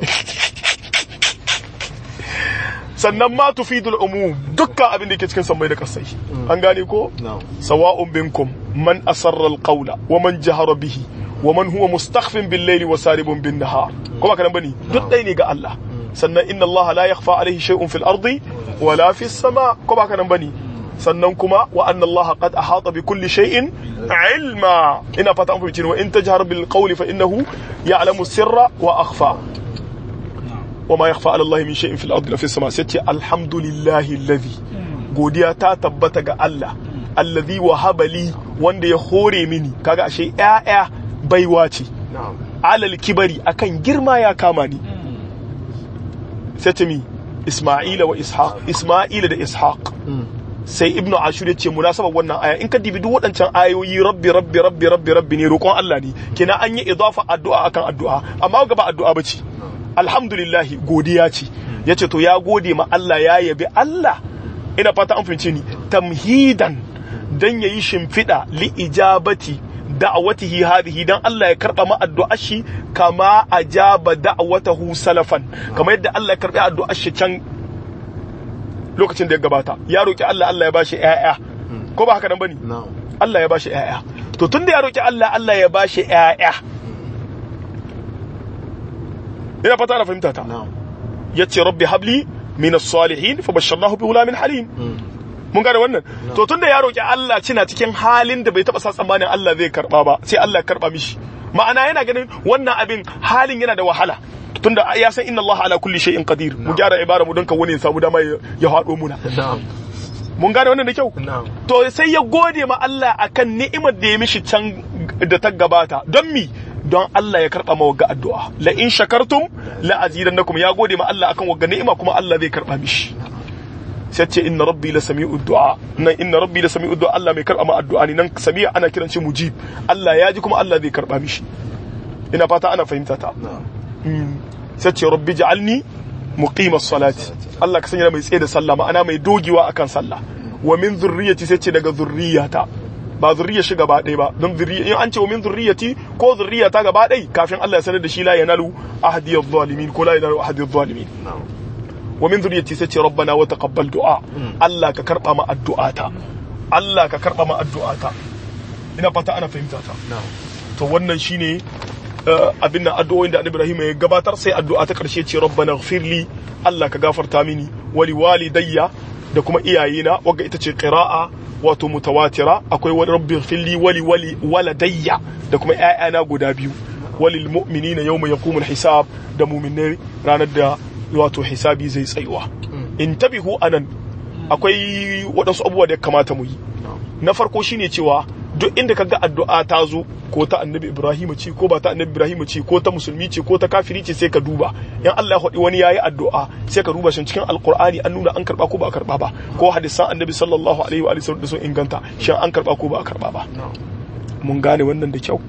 sannan ma tufidul umum dukkan abin da yake cikin sammai da kasai an gane ko sawa'un binkum man asarra alqawla wa man jahara bihi wa man huwa mustakhfin bil layli wa saribun bin nahar kuma kana bane duk dai ne ga Allah sannan inna Allah la yakhfa alayhi shay'un fil ardi wala fis sama kuma kana bane sannan kuma wa anna Allah qad ahata bi kulli shay'in ilma ina fata an fahimci wa in tajhar bil qawli fa innahu ya'lamu sirra wa akhfa وما يخفى على الله من شيء في الأرض ولا في السماء ستي الحمد لله الذي godiya ta tabbata ga Allah alladhi wahaba li wanda ya hore mini kaga ashe ƴaƴa baiwa ce alal kibari akan girma ya kama ni satimi Isma'ila wa Ishaq Isma'ila da Ishaq sai Ibn Ashur yace munasabar wannan aya in ka dibi duk wadancan ayoyi rabbi ne roƙon Allah ne kina an yi idafa addu'a akan addu'a amma gaba addu'a bace alhamdulillah godiya ce yace to ya gode ma Allah ya yabi Allah ina fata an fahimce ni tamhidan dan yayi shimfida li ijabati da'watihi hadhihi dan Allah ya karba ma addu'ar shi kama ajaba da'watahu salafan kama yadda Allah ya karbi addu'ar shi can lokacin da ya gabata ya roki Allah Allah ya bashi ƴaƴa ko ba haka nan bane Allah ya bashi ƴaƴa to tunda ya roki Allah Allah ya bashi ƴaƴa ina fata na fahimta ta yace rabbi habli min as-salihin fabashsharnahu bi ghulamin halim mun gane wannan to tunda ya roki Allah cina cikin halin da bai taba sa tsammanin Allah zai karba ba sai Allah ya karba mishi ma'ana yana ganin wannan abin halin yana da wahala tunda ya san inna Allah ala kulli shay'in qadir mu gyara ibara mu don ka wani samu dama ya hado muna mun gane wannan da kyau to sai ya gode ma Allah akan ni'imar da ya mishi can da ta gabata don mi don Allah ya karba ma wagga addu'a la in shakartum la azidannakum ya gode ma Allah akan wagga ni'ima kuma Allah zai karba mishi sai ce inna rabbi la sami'ud du'a nan inna rabbi la sami'ud du'a Allah mai karba ma addu'a ne nan sami'a ana kiran shi mujib Allah ya ji kuma Allah zai karba mishi ina fata ana fahimta ta sai ce rabbi ja'alni muqimas salati Allah ka sanya mai tsaye da sallah ma'ana mai dogewa akan sallah wa min zurriyati sai ce daga zurriyata ba zurriya shi gaba ɗaya ba don zurriya in an ce wa min zurriyati ko zurriyata gaba ɗaya kafin Allah ya sanar da shi la yanalu ahadiyadh zalimin ko la yanalu ahadiyadh zalimin wa min zurriyati sai ce rabbana wa taqabbal du'a Allah ka karba ma addu'ata Allah ka karba ma addu'ata ina fata ana fahimta ta to wannan shine abin nan addu'o'in da Ibrahim ya gabatar sai addu'a ta karshe ce rabbana ighfirli Allah ka gafarta mini wali walidayya da kuma iyayena wagga ita ce qira'a wato mutawatira akwai wani rabbi ighfirli wali waladayya da kuma ƴaƴana guda biyu walil mu'minina yawma yaqumul hisab da mu'minai ranar da wato hisabi zai tsayuwa intabihu anan akwai wadansu abubuwa da ya kamata mu yi na farko shine cewa duk inda kaga addu'a ta zo ko ta annabi Ibrahim ce ko ba ta annabi Ibrahim ce ko ta musulmi ce ko ta kafiri ce sai ka duba in Allah ya faɗi wani yayi addu'a sai ka duba shin cikin alqur'ani an nuna an karba ko ba a karba ba ko hadisan annabi sallallahu alaihi wa sallam da sun inganta shin an karba ko ba a karba ba mun gane wannan da kyau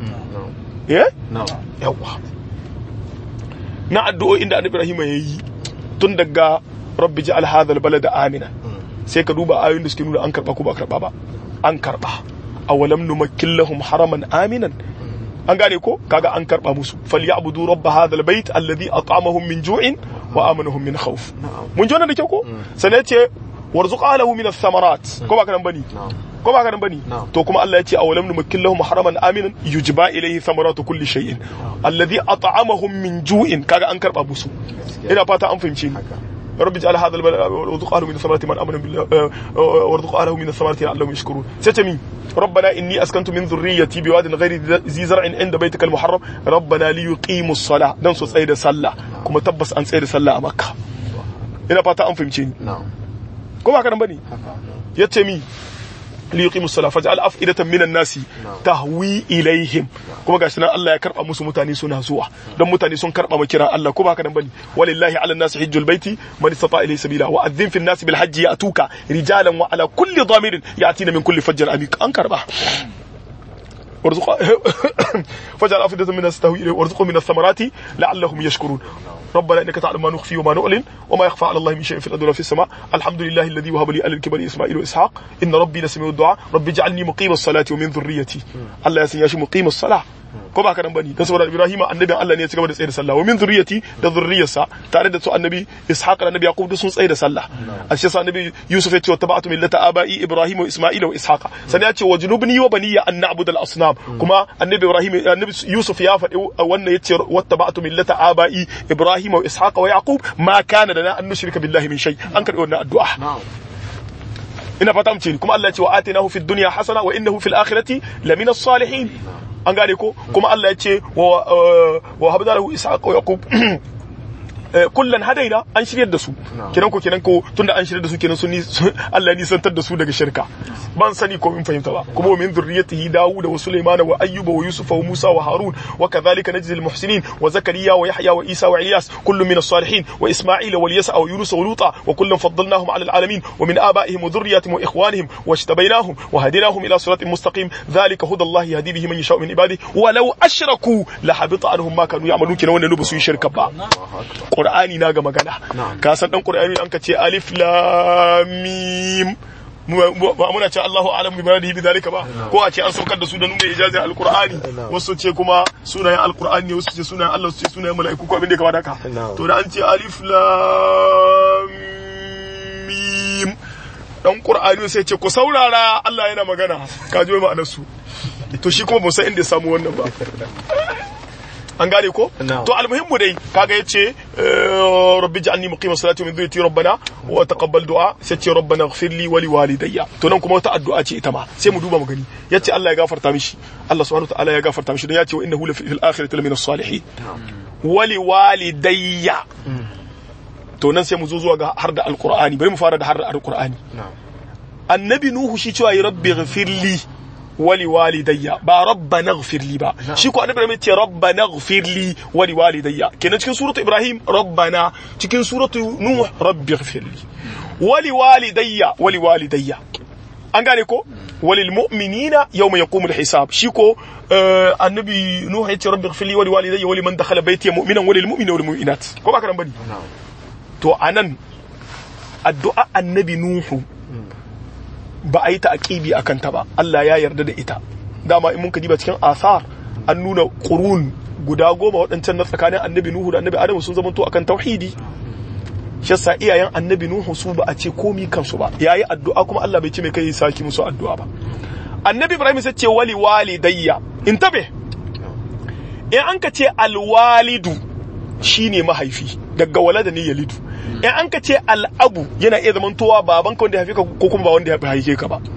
yawa na addu'o'in da annabi Ibrahim yayi tun daga rabbi ja'al hadha albalada amina sai ka duba ayoyin da suke nuna an karba ko ba a karba ba an karba awalam numakkin lahum haraman aminan an gane ko kaga an karba musu falyabudu rabb hadha albayt alladhi at'amahum min ju'in wa amanahum min khawf mun ji wannan da kyau ko sanai ce warzuqa lahu min ath-thamarat ko ba kana bani ko ba kana bani to kuma Allah ya ce awalam numakkin lahum haraman aminan yujba ilayhi thamaratu kulli shay'in alladhi at'amahum min ju'in kaga an karba musu ina fata an fahimce ni رب اجعل هذا البلد وارزق اهله من الثمرات من امن بالله وارزق اهله من الثمرات لعلهم يشكرون ستمي ربنا اني اسكنت من ذريتي بواد غير ذي زرع عند بيتك المحرم ربنا ليقيموا الصلاه دان سو تsaye da sallah kuma tabbas an tsaye da sallah a makka ina fata an fahimce ni ko ba karan bane yace mi liyuqimus salat faj'al af'idatan minan nasi tahwi ilaihim kuma gashi nan Allah ya karba musu mutane suna zuwa dan mutane sun karba kiran Allah ko ba haka nan bane walillahi 'alan nasi hajjul baiti man istata ilayhi sabila wa adhin fil nasi bil hajji ya'tuka rijalan wa 'ala kulli dhamirin ya'tina min kulli fajjin amiq an karba warzuqa faj'al af'idatan minan nasi tahwi ilayhi warzuqhum min ath-thamarati la'allahum yashkurun ربنا انك تعلم ما نخفي وما نعلن وما يخفى على الله من شيء في الارض ولا في السماء الحمد لله الذي وهب لي على الكبر اسماعيل واسحاق ان ربي لسميع الدعاء رب اجعلني مقيم الصلاه ومن ذريتي الله ya sanya shi muqim as-salah ko ba karan bane dan saboda Ibrahim annabin Allah ne ya cigaba da tsaye da sallah wa min zurriyati da zurriyarsa tare da su annabi Ishaq da annabi Yaqub sun tsaye da sallah a cikin sa annabi Yusuf ya ce wa tabatu millata abai Ibrahim wa Isma'il wa Ishaq sai ya ce wajnubni wa baniya an na'budu al-asnam kuma annabi Ibrahim annabi Yusuf ya faɗi wannan yace wa tabatu millata abai Ibrahim wa Ishaq wa Yaqub ma kana lana an nushrika billahi min shay an karbi wannan addu'a ina fata mu ce kuma Allah ya ce wa atinahu fid dunya hasana wa innahu fil akhirati lamina as-salihin an gane ko kuma Allah ya ce wa habda lahu ishaq wa yaqub kullan hadaina an shiryar da su kenan ko tunda an shiryar da su kenan sun Allah ya nisantar da su daga shirka ban sani ko in fahimta ba kuma min zurriyatihi Dawud wa Sulaiman wa Ayyub wa Yusuf wa Musa wa Harun wa kadhalika najzi al-muhsinin wa Zakariya wa Yahya wa Isa wa Ilyas kullu min as-salihin wa Isma'il wa Yasa wa Yunus wa Luta wa kullan faddalnahum 'ala al-'alamin wa min abaihim wa dhurriyyatihim wa ikhwanihim wajtabaynahum wa hadinahum ila siratin mustaqim dhalika huda Allah yahdi bihi man yasha'u min ibadihi wa law ashraku la habita anhum ma kanu ya'malun kenan wannan su yi shirka ba Qur'ani na ga magana ka san dan Qur'ani an ka ce alif lam mim ba muna ce Allahu a'lam bi maradihi bi zalika ba ko a ce an saukar da su da nuna ijazin alqur'ani wasu ce kuma sunayen alqur'ani wasu ce sunayen Allah su ce sunayen mala'iku ko abin da kamar haka to da an ce alif lam mim dan Qur'ani sai ce ku saurara Allah yana magana ka ji ma'anar su to shi kuma ba sai inda ya samu wannan ba an gane ko to almuhimmu dai kaga yace rabbi ij'alni muqima salati min dhurriyyati rabbana wa taqabbal du'a sai ce rabbana ighfir li wa li walidayya to nan kuma wata addu'a ce ita ma sai mu duba mu gani yace Allah ya gafarta mishi Allah subhanahu wa ta'ala ya gafarta mishi dan yace wa innahu fil akhirati lamina as-salihin wa li walidayya to nan sai mu zo zuwa ga har da alqur'ani bari mu fara da har da alqur'ani annabi nuhu shi cewa rabbi ighfir li wali walidayya ba rabbana ighfir li ba shi ko annabi mai ce rabbana ighfir li wali walidayya kenan cikin suratu ibrahim rabbana cikin suratu nuh rabbi ighfir li wali walidayya an gane ko walil mu'minina yawma yaqumul hisab shi ko annabi nuh ya ce rabbi ighfir li wali walidayya wali man dakhala bayti mu'minan walil mu'minina wal mu'minat ko ba ka nan bane to anan addu'a annabi nuhu ba a yi ta aqibi akan ta ba Allah ya yarda da ita dama in mun ka diba cikin asar an nuna qurun guda 10 wadancan na tsakanin annabi nuhu da annabi adamu sun zama to akan tauhidi shi yasa iyayen annabi nuhu su ba a ce komi kansu ba yayi addu'a kuma Allah bai ce mai kai saki musu addu'a ba annabi ibrahim sai ce wali walidayya intabe in an ka ce alwalidu shine mahaifi daga walada ne yalidu in an ka ce al'abu yana iya zamantowa babanka wanda ya haife ka ko kuma ba wanda ya haife ka ba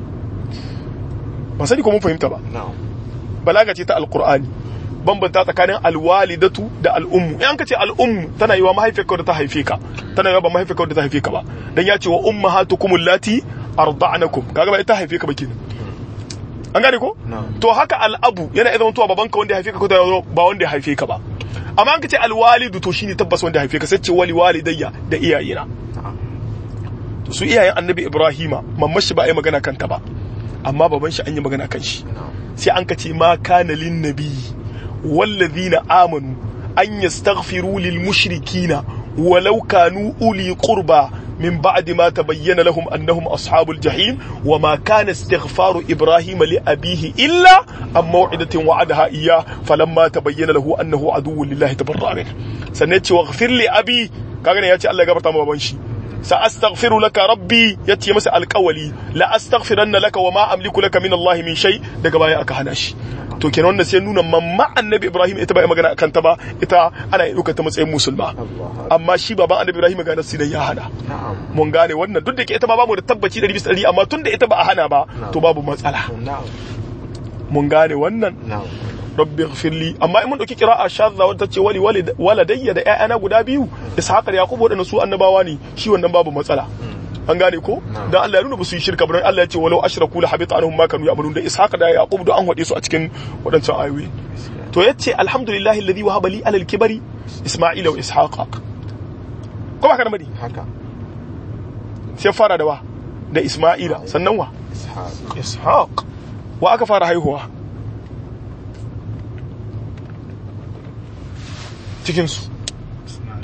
ba sani ko mun fahimta ba balaga ce ta alqur'ani bambanta tsakanin alwalidatu da al'ummu in an ka ce al'ummu tana yi wa mahaifiyarka da ta haife ka tana yi wa ba mahaifiyarka da ta haife ka ba dan ya ce wa ummahatukum allati arda'nakum kaga ba ita haife ka ba kenan an gane ko to haka al'abu yana iya zamantowa babanka wanda ya haife ka ko ba wanda ya haife ka ba amma an ka ce alwalidu to shine tabbas wanda haife ka sai ce wali walidayya da iyayena to su iyayen annabi ibrahima mamman shi ba ai magana kanta ba amma baban shi an yi magana kan shi sai an ka ce ma kana lin nabi wallazina amanu an yastaghfiru lil mushrikina walau kanu uli qurba من بعد ما تبين لهم أنهم أصحاب الجحيم وما كان استغفار إبراهيم لأبيه إلا عن موعدة وعدها إياه فلما تبين له أنه عدو لله تبرأ منه سنتي واغفر لي أبي كأن يأتي الله قبرت ما بنشي سأستغفر لك ربي يأتي مسأل القولي لا أستغفرن لك وما أملك لك من الله من شيء دقبايا أكهناش to kenan wannan sai nuna mamma annabi Ibrahim ita ba magana akan ta ba ita ana yi ta matsayin musulma amma shi baban annabi Ibrahim ga nasu ya hana mun gane wannan duk da ke ita ba mu da tabbaci 100% amma tunda ita ba a hana ba to babu matsala mun gane wannan rabbi ighfirli amma in mun dauki qira'a shadza wadda tace wali waladayya da ƴaƴana guda biyu Ishaq da Yaqub wadannan su annabawa ne shi wannan babu matsala an gane ko dan Allah ya nuna musu shirka ba Allah ya ce walau ashraku la habita anhum ma kanu ya'malun da Ishaq da Yaqub da an hade su a cikin wadancan ayoyi to yace alhamdulillahi alladhi wahaba li alal kibari Isma'ila wa Ishaqa ko ba ka da madi haka sai fara da wa da Isma'ila sannan wa Ishaq wa aka fara haihuwa cikin su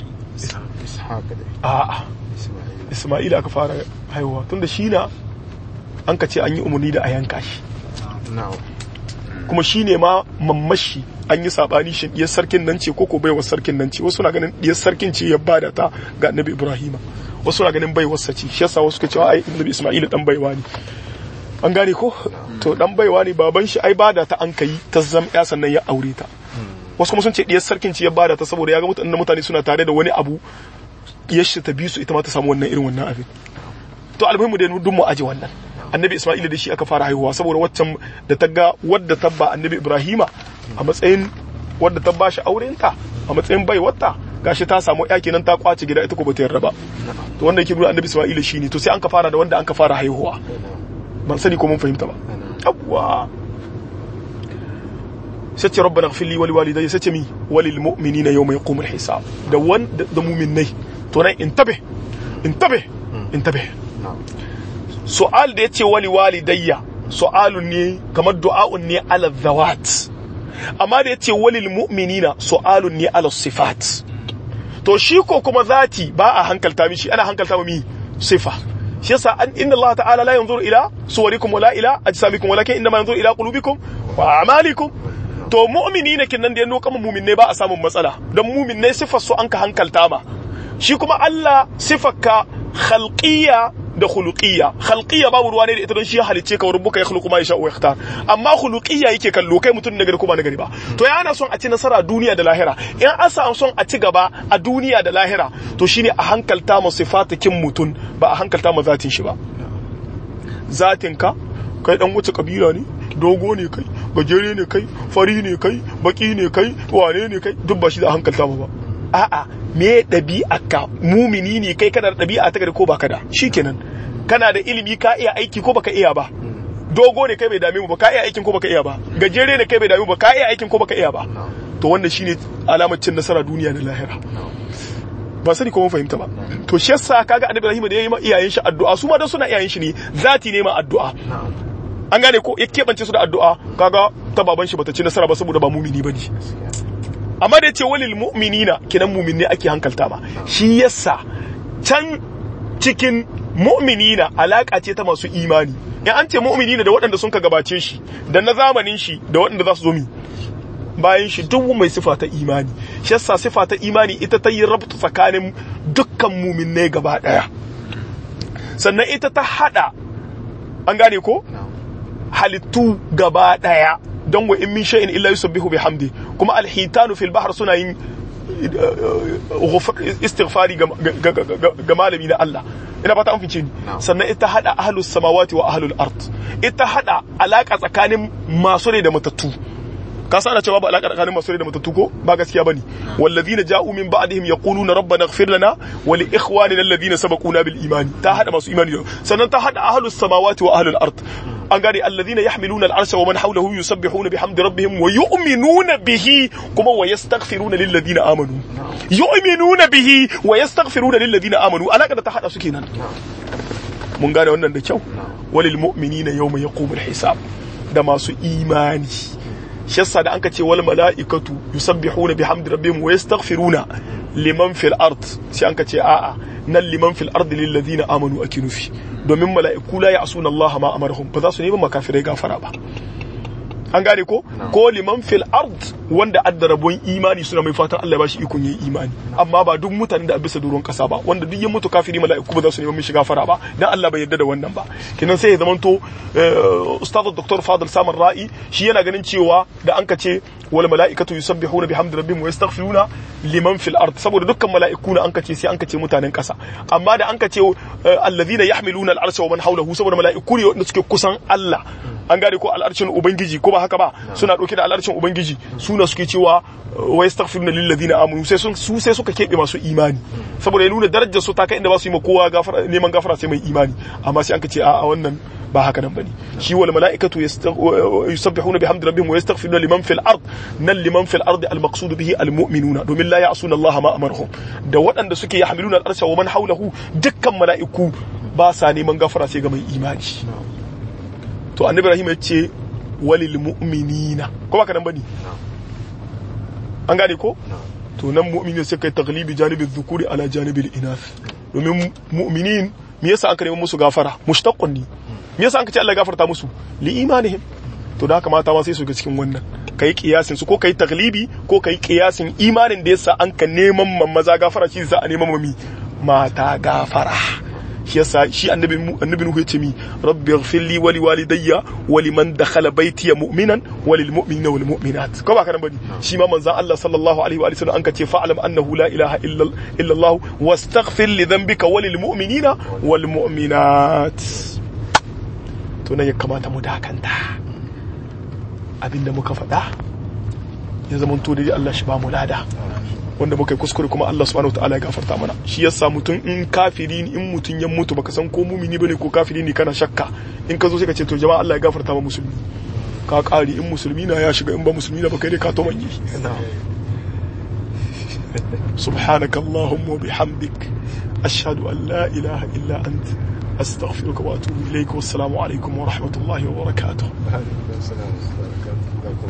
haka dai a'a Isma'il aka fara haihuwa tunda shi na an ka ce an yi umarni da a yanka shi na'am kuma shi ne ma mammashi an yi sabani shin diyar sarkin nan ce koko baiwar sarkin nan ce wasu na ganin diyar sarkin ce ya bada ta ga annabi Ibrahima wasu na ganin baiwar sa ce shi yasa wasu ka cewa ai annabi Isma'il dan baiwa ne an gane ko to dan baiwa ne baban shi ai bada ta an kai ta zam ya sannan ya aure ta wasu kuma sun ce diyar sarkin ce ya bada ta saboda ya ga mutane suna tare da wani abu diyar shi ta bi su ita ma ta samu wannan irin wannan abin to almuhimu dai dun mu aje wannan annabi Isma'il da shi aka fara haihuwa saboda waccan da ta ga wadda tabba annabi Ibrahima a matsayin wadda ta bashi aurenta a matsayin baiwarta gashi ta samu ya kenan ta kwace gida ita ko bata yarda ba to wanda yake nuna annabi Isma'il shine to sai an ka fara da wanda an ka fara haihuwa ban sani ko mun fahimta ba yawwa sai ce rabbana ighfir li wa liwalidayya sai ce mi walil mu'minina yawma yaqumul hisab da wanda da mu'minai to nan intabe su'al da yace wali walidayya su'alun ne kamar du'a'un ne ala zawat amma da yace walil mu'minina su'alun ne ala sifat to shi ko kuma zati ba a hankalta mishi ana hankalta mi sifa shi yasa inna Allah ta'ala la yanzuru ila suwarikum wala ila ajsamikum walakin inma yanzuru ila qulubikum wa a'malikum to mu'minina kinnan da yano kamar mu'minai ba a samun matsala dan mu'minai sifar su an ka hankalta ba shi kuma Allah sifarka khalqiyya da khuluqiyya khalqiyya babu ruwa ne da ita don shi ya halice ka rabbuka yakhluqu ma yasha wa yakhtar amma khuluqiyya yake kallo kai mutun nagari kuma nagari ba to ya ana son a ci nasara duniya da lahira in an sa son a ci gaba a duniya da lahira to shine a hankalta ma sifatakin mutun ba a hankalta ma zatin shi ba zatin ka kai dan wuce kabila ne dogo ne kai gajere ne kai fari ne kai baki ne kai wane ne kai duk ba shi da hankalta ba a'a me ɗabi'arka mumini ne kai kana da ɗabi'a ta gari ko baka da shikenan kana da ilimi ka iya aiki ko baka iya ba dogo ne kai bai dame mu ba ka iya aikin ko baka iya ba gajere ne kai bai dame mu ba ka iya aikin ko baka iya ba to wannan shine alamar cin nasara duniya da lahira ba sani ko mun fahimta ba to shi yasa kaga annabi Ibrahim da yayi ma iyayen shi addu'a su ma dan suna iyayen shi ne zati ne ma addu'a an gane ko ya kebance su da addu'a kaga ta baban shi bata ci nasara ba saboda ba mumini bane amma da yace walil mu'minina kinan mu'min ne ake hankalta ba shi yasa can cikin mu'minina alaka ce ta masu imani in an ce mu'minina da waɗanda sun ka gabace shi da na zamanin shi da waɗanda za su zo mi bayan shi duk mai sifa ta imani shi yasa sifa ta imani ita ta yi rabtu tsakanin dukkan mu'minai gaba daya sannan ita ta hada an gane ko halittu gaba daya don wa in min shay'in illa yusabbihu bihamdi kuma alhitanu fil bahr suna yin istighfari ga malami na Allah ina fata an fice ni sannan ita hada ahlus samawati wa ahlul ard ita hada alaka tsakanin masu rai da matattu ka sana cewa ba alaka tsakanin masu rai da matattu ko ba gaskiya bane wallazina ja'u min ba'dihim yaquluna rabbana ighfir lana wa li ikhwanina alladhina sabaquna bil iman ta hada masu imani sannan ta hada ahlus samawati wa ahlul ard an gane alladhina yahmiluna al'arsha wa man hawlahu yusabbihuna bihamdi rabbihim wa yu'minuna bihi kuma wa yastaghfiruna lil ladina amanu yu'minuna bihi wa yastaghfiruna lil ladina amanu alaka da ta hada su kenan mun gane wannan da kyau walil mu'minina yawma yaqumul hisab da masu imani shi yasa da anka ce wal mala'ikatu yusabbihuna bihamdi rabbihim wa yastaghfiruna liman fil ard sai anka ce a'a nan liman fil ard lil ladina amanu akinufi domin mala'iku la ya'suna Allah ma amarhum ba za su nemi makafirai gafara ba an gane ko ko liman fil ard wanda adda rabon imani suna mai fatan Allah ya bashi ikon yin imani amma ba duk mutanen da a bisa doron kasa ba wanda duk ya mutu kafiri mala'iku ba za su nemi mishi gafara ba dan Allah bai yarda da wannan ba kinan sai ya zamanto ustad Dr. Fadil Samar Ra'i shi yana ganin cewa da anka ce wal mala'ikatu yusabbihuna bihamdi rabbihim wa yastaghfiruna liman fil ard saboda dukkan mala'iku na anka ce sai anka ce mutanen kasa amma da anka ce alladhina yahmiluna al'arsha wa man hawlahu saboda mala'iku ne wanda suke kusan Allah an gane ko al'arshin ubangiji ko ba haka ba suna dauke da al'arshin ubangiji suna suke cewa wa yastaghfiruna lil ladina amanu sai suka kebe masu imani saboda ya nuna darajar su ta kai inda ba su yi ma kowa gafara neman gafara sai mai imani amma sai anka ce a wannan ba haka nan bane shi wal malaikatu yusabbihuna bihamdi rabbihim wa yastaghfiruna liman fil ard nan liman fil ard al maqsud bihi al mu'minuna domin la ya'suna Allah ma amarhum da waɗanda suke yahmiluna al arsha wa man hawlahu dukkan mala'iku ba sa neman gafara sai ga mai imani to annabi Ibrahim ya ce walil mu'minina ko baka nan bane an gane ko to nan mu'minin sai kai taglibi janibin dhukuri ala janibin inath domin mu'minin me yasa aka nemi musu gafara mushtaqqun ne me yasa aka ce Allah ya gafarta musu li imanihim to da kamata ma sai su ga cikin wannan kai kiyasin su ko kai taglibi ko kai kiyasin imanin da yasa an ka neman maza gafara shi za a neman mami mata gafara shi yasa shi annabi Nuhu yace mi rabbi ighfir li wa li walidayya wa liman dakhala baytiya mu'minan wa lil mu'minina wal mu'minat ko ba kana bane shi ma manzon Allah sallallahu alaihi wa sallam an ka ce fa'lam annahu la ilaha illa Allah wastaghfir li dhanbika wa lil mu'minina wal mu'minat to nan ya kamata mu dakanta abinda muka faɗa ya zama to da Allah shi ba mu lada wanda muka yi kuskure kuma Allah subhanahu wataala ya gafarta mana shi yasa mutum in kafiri ne in mutum ya mutu baka san ko mumini bane ko kafiri ne kana shakka in ka zo sai ka ce to jama'a Allah ya gafarta ma musulmi ka kari in musulmi na ya shiga in ba musulmi na ba kai dai ka to manye subhanakallahumma wa bihamdik ashhadu an la ilaha illa anta astaghfiruka wa atubu ilayk wassalamu alaikum wa rahmatullahi wa barakatuh.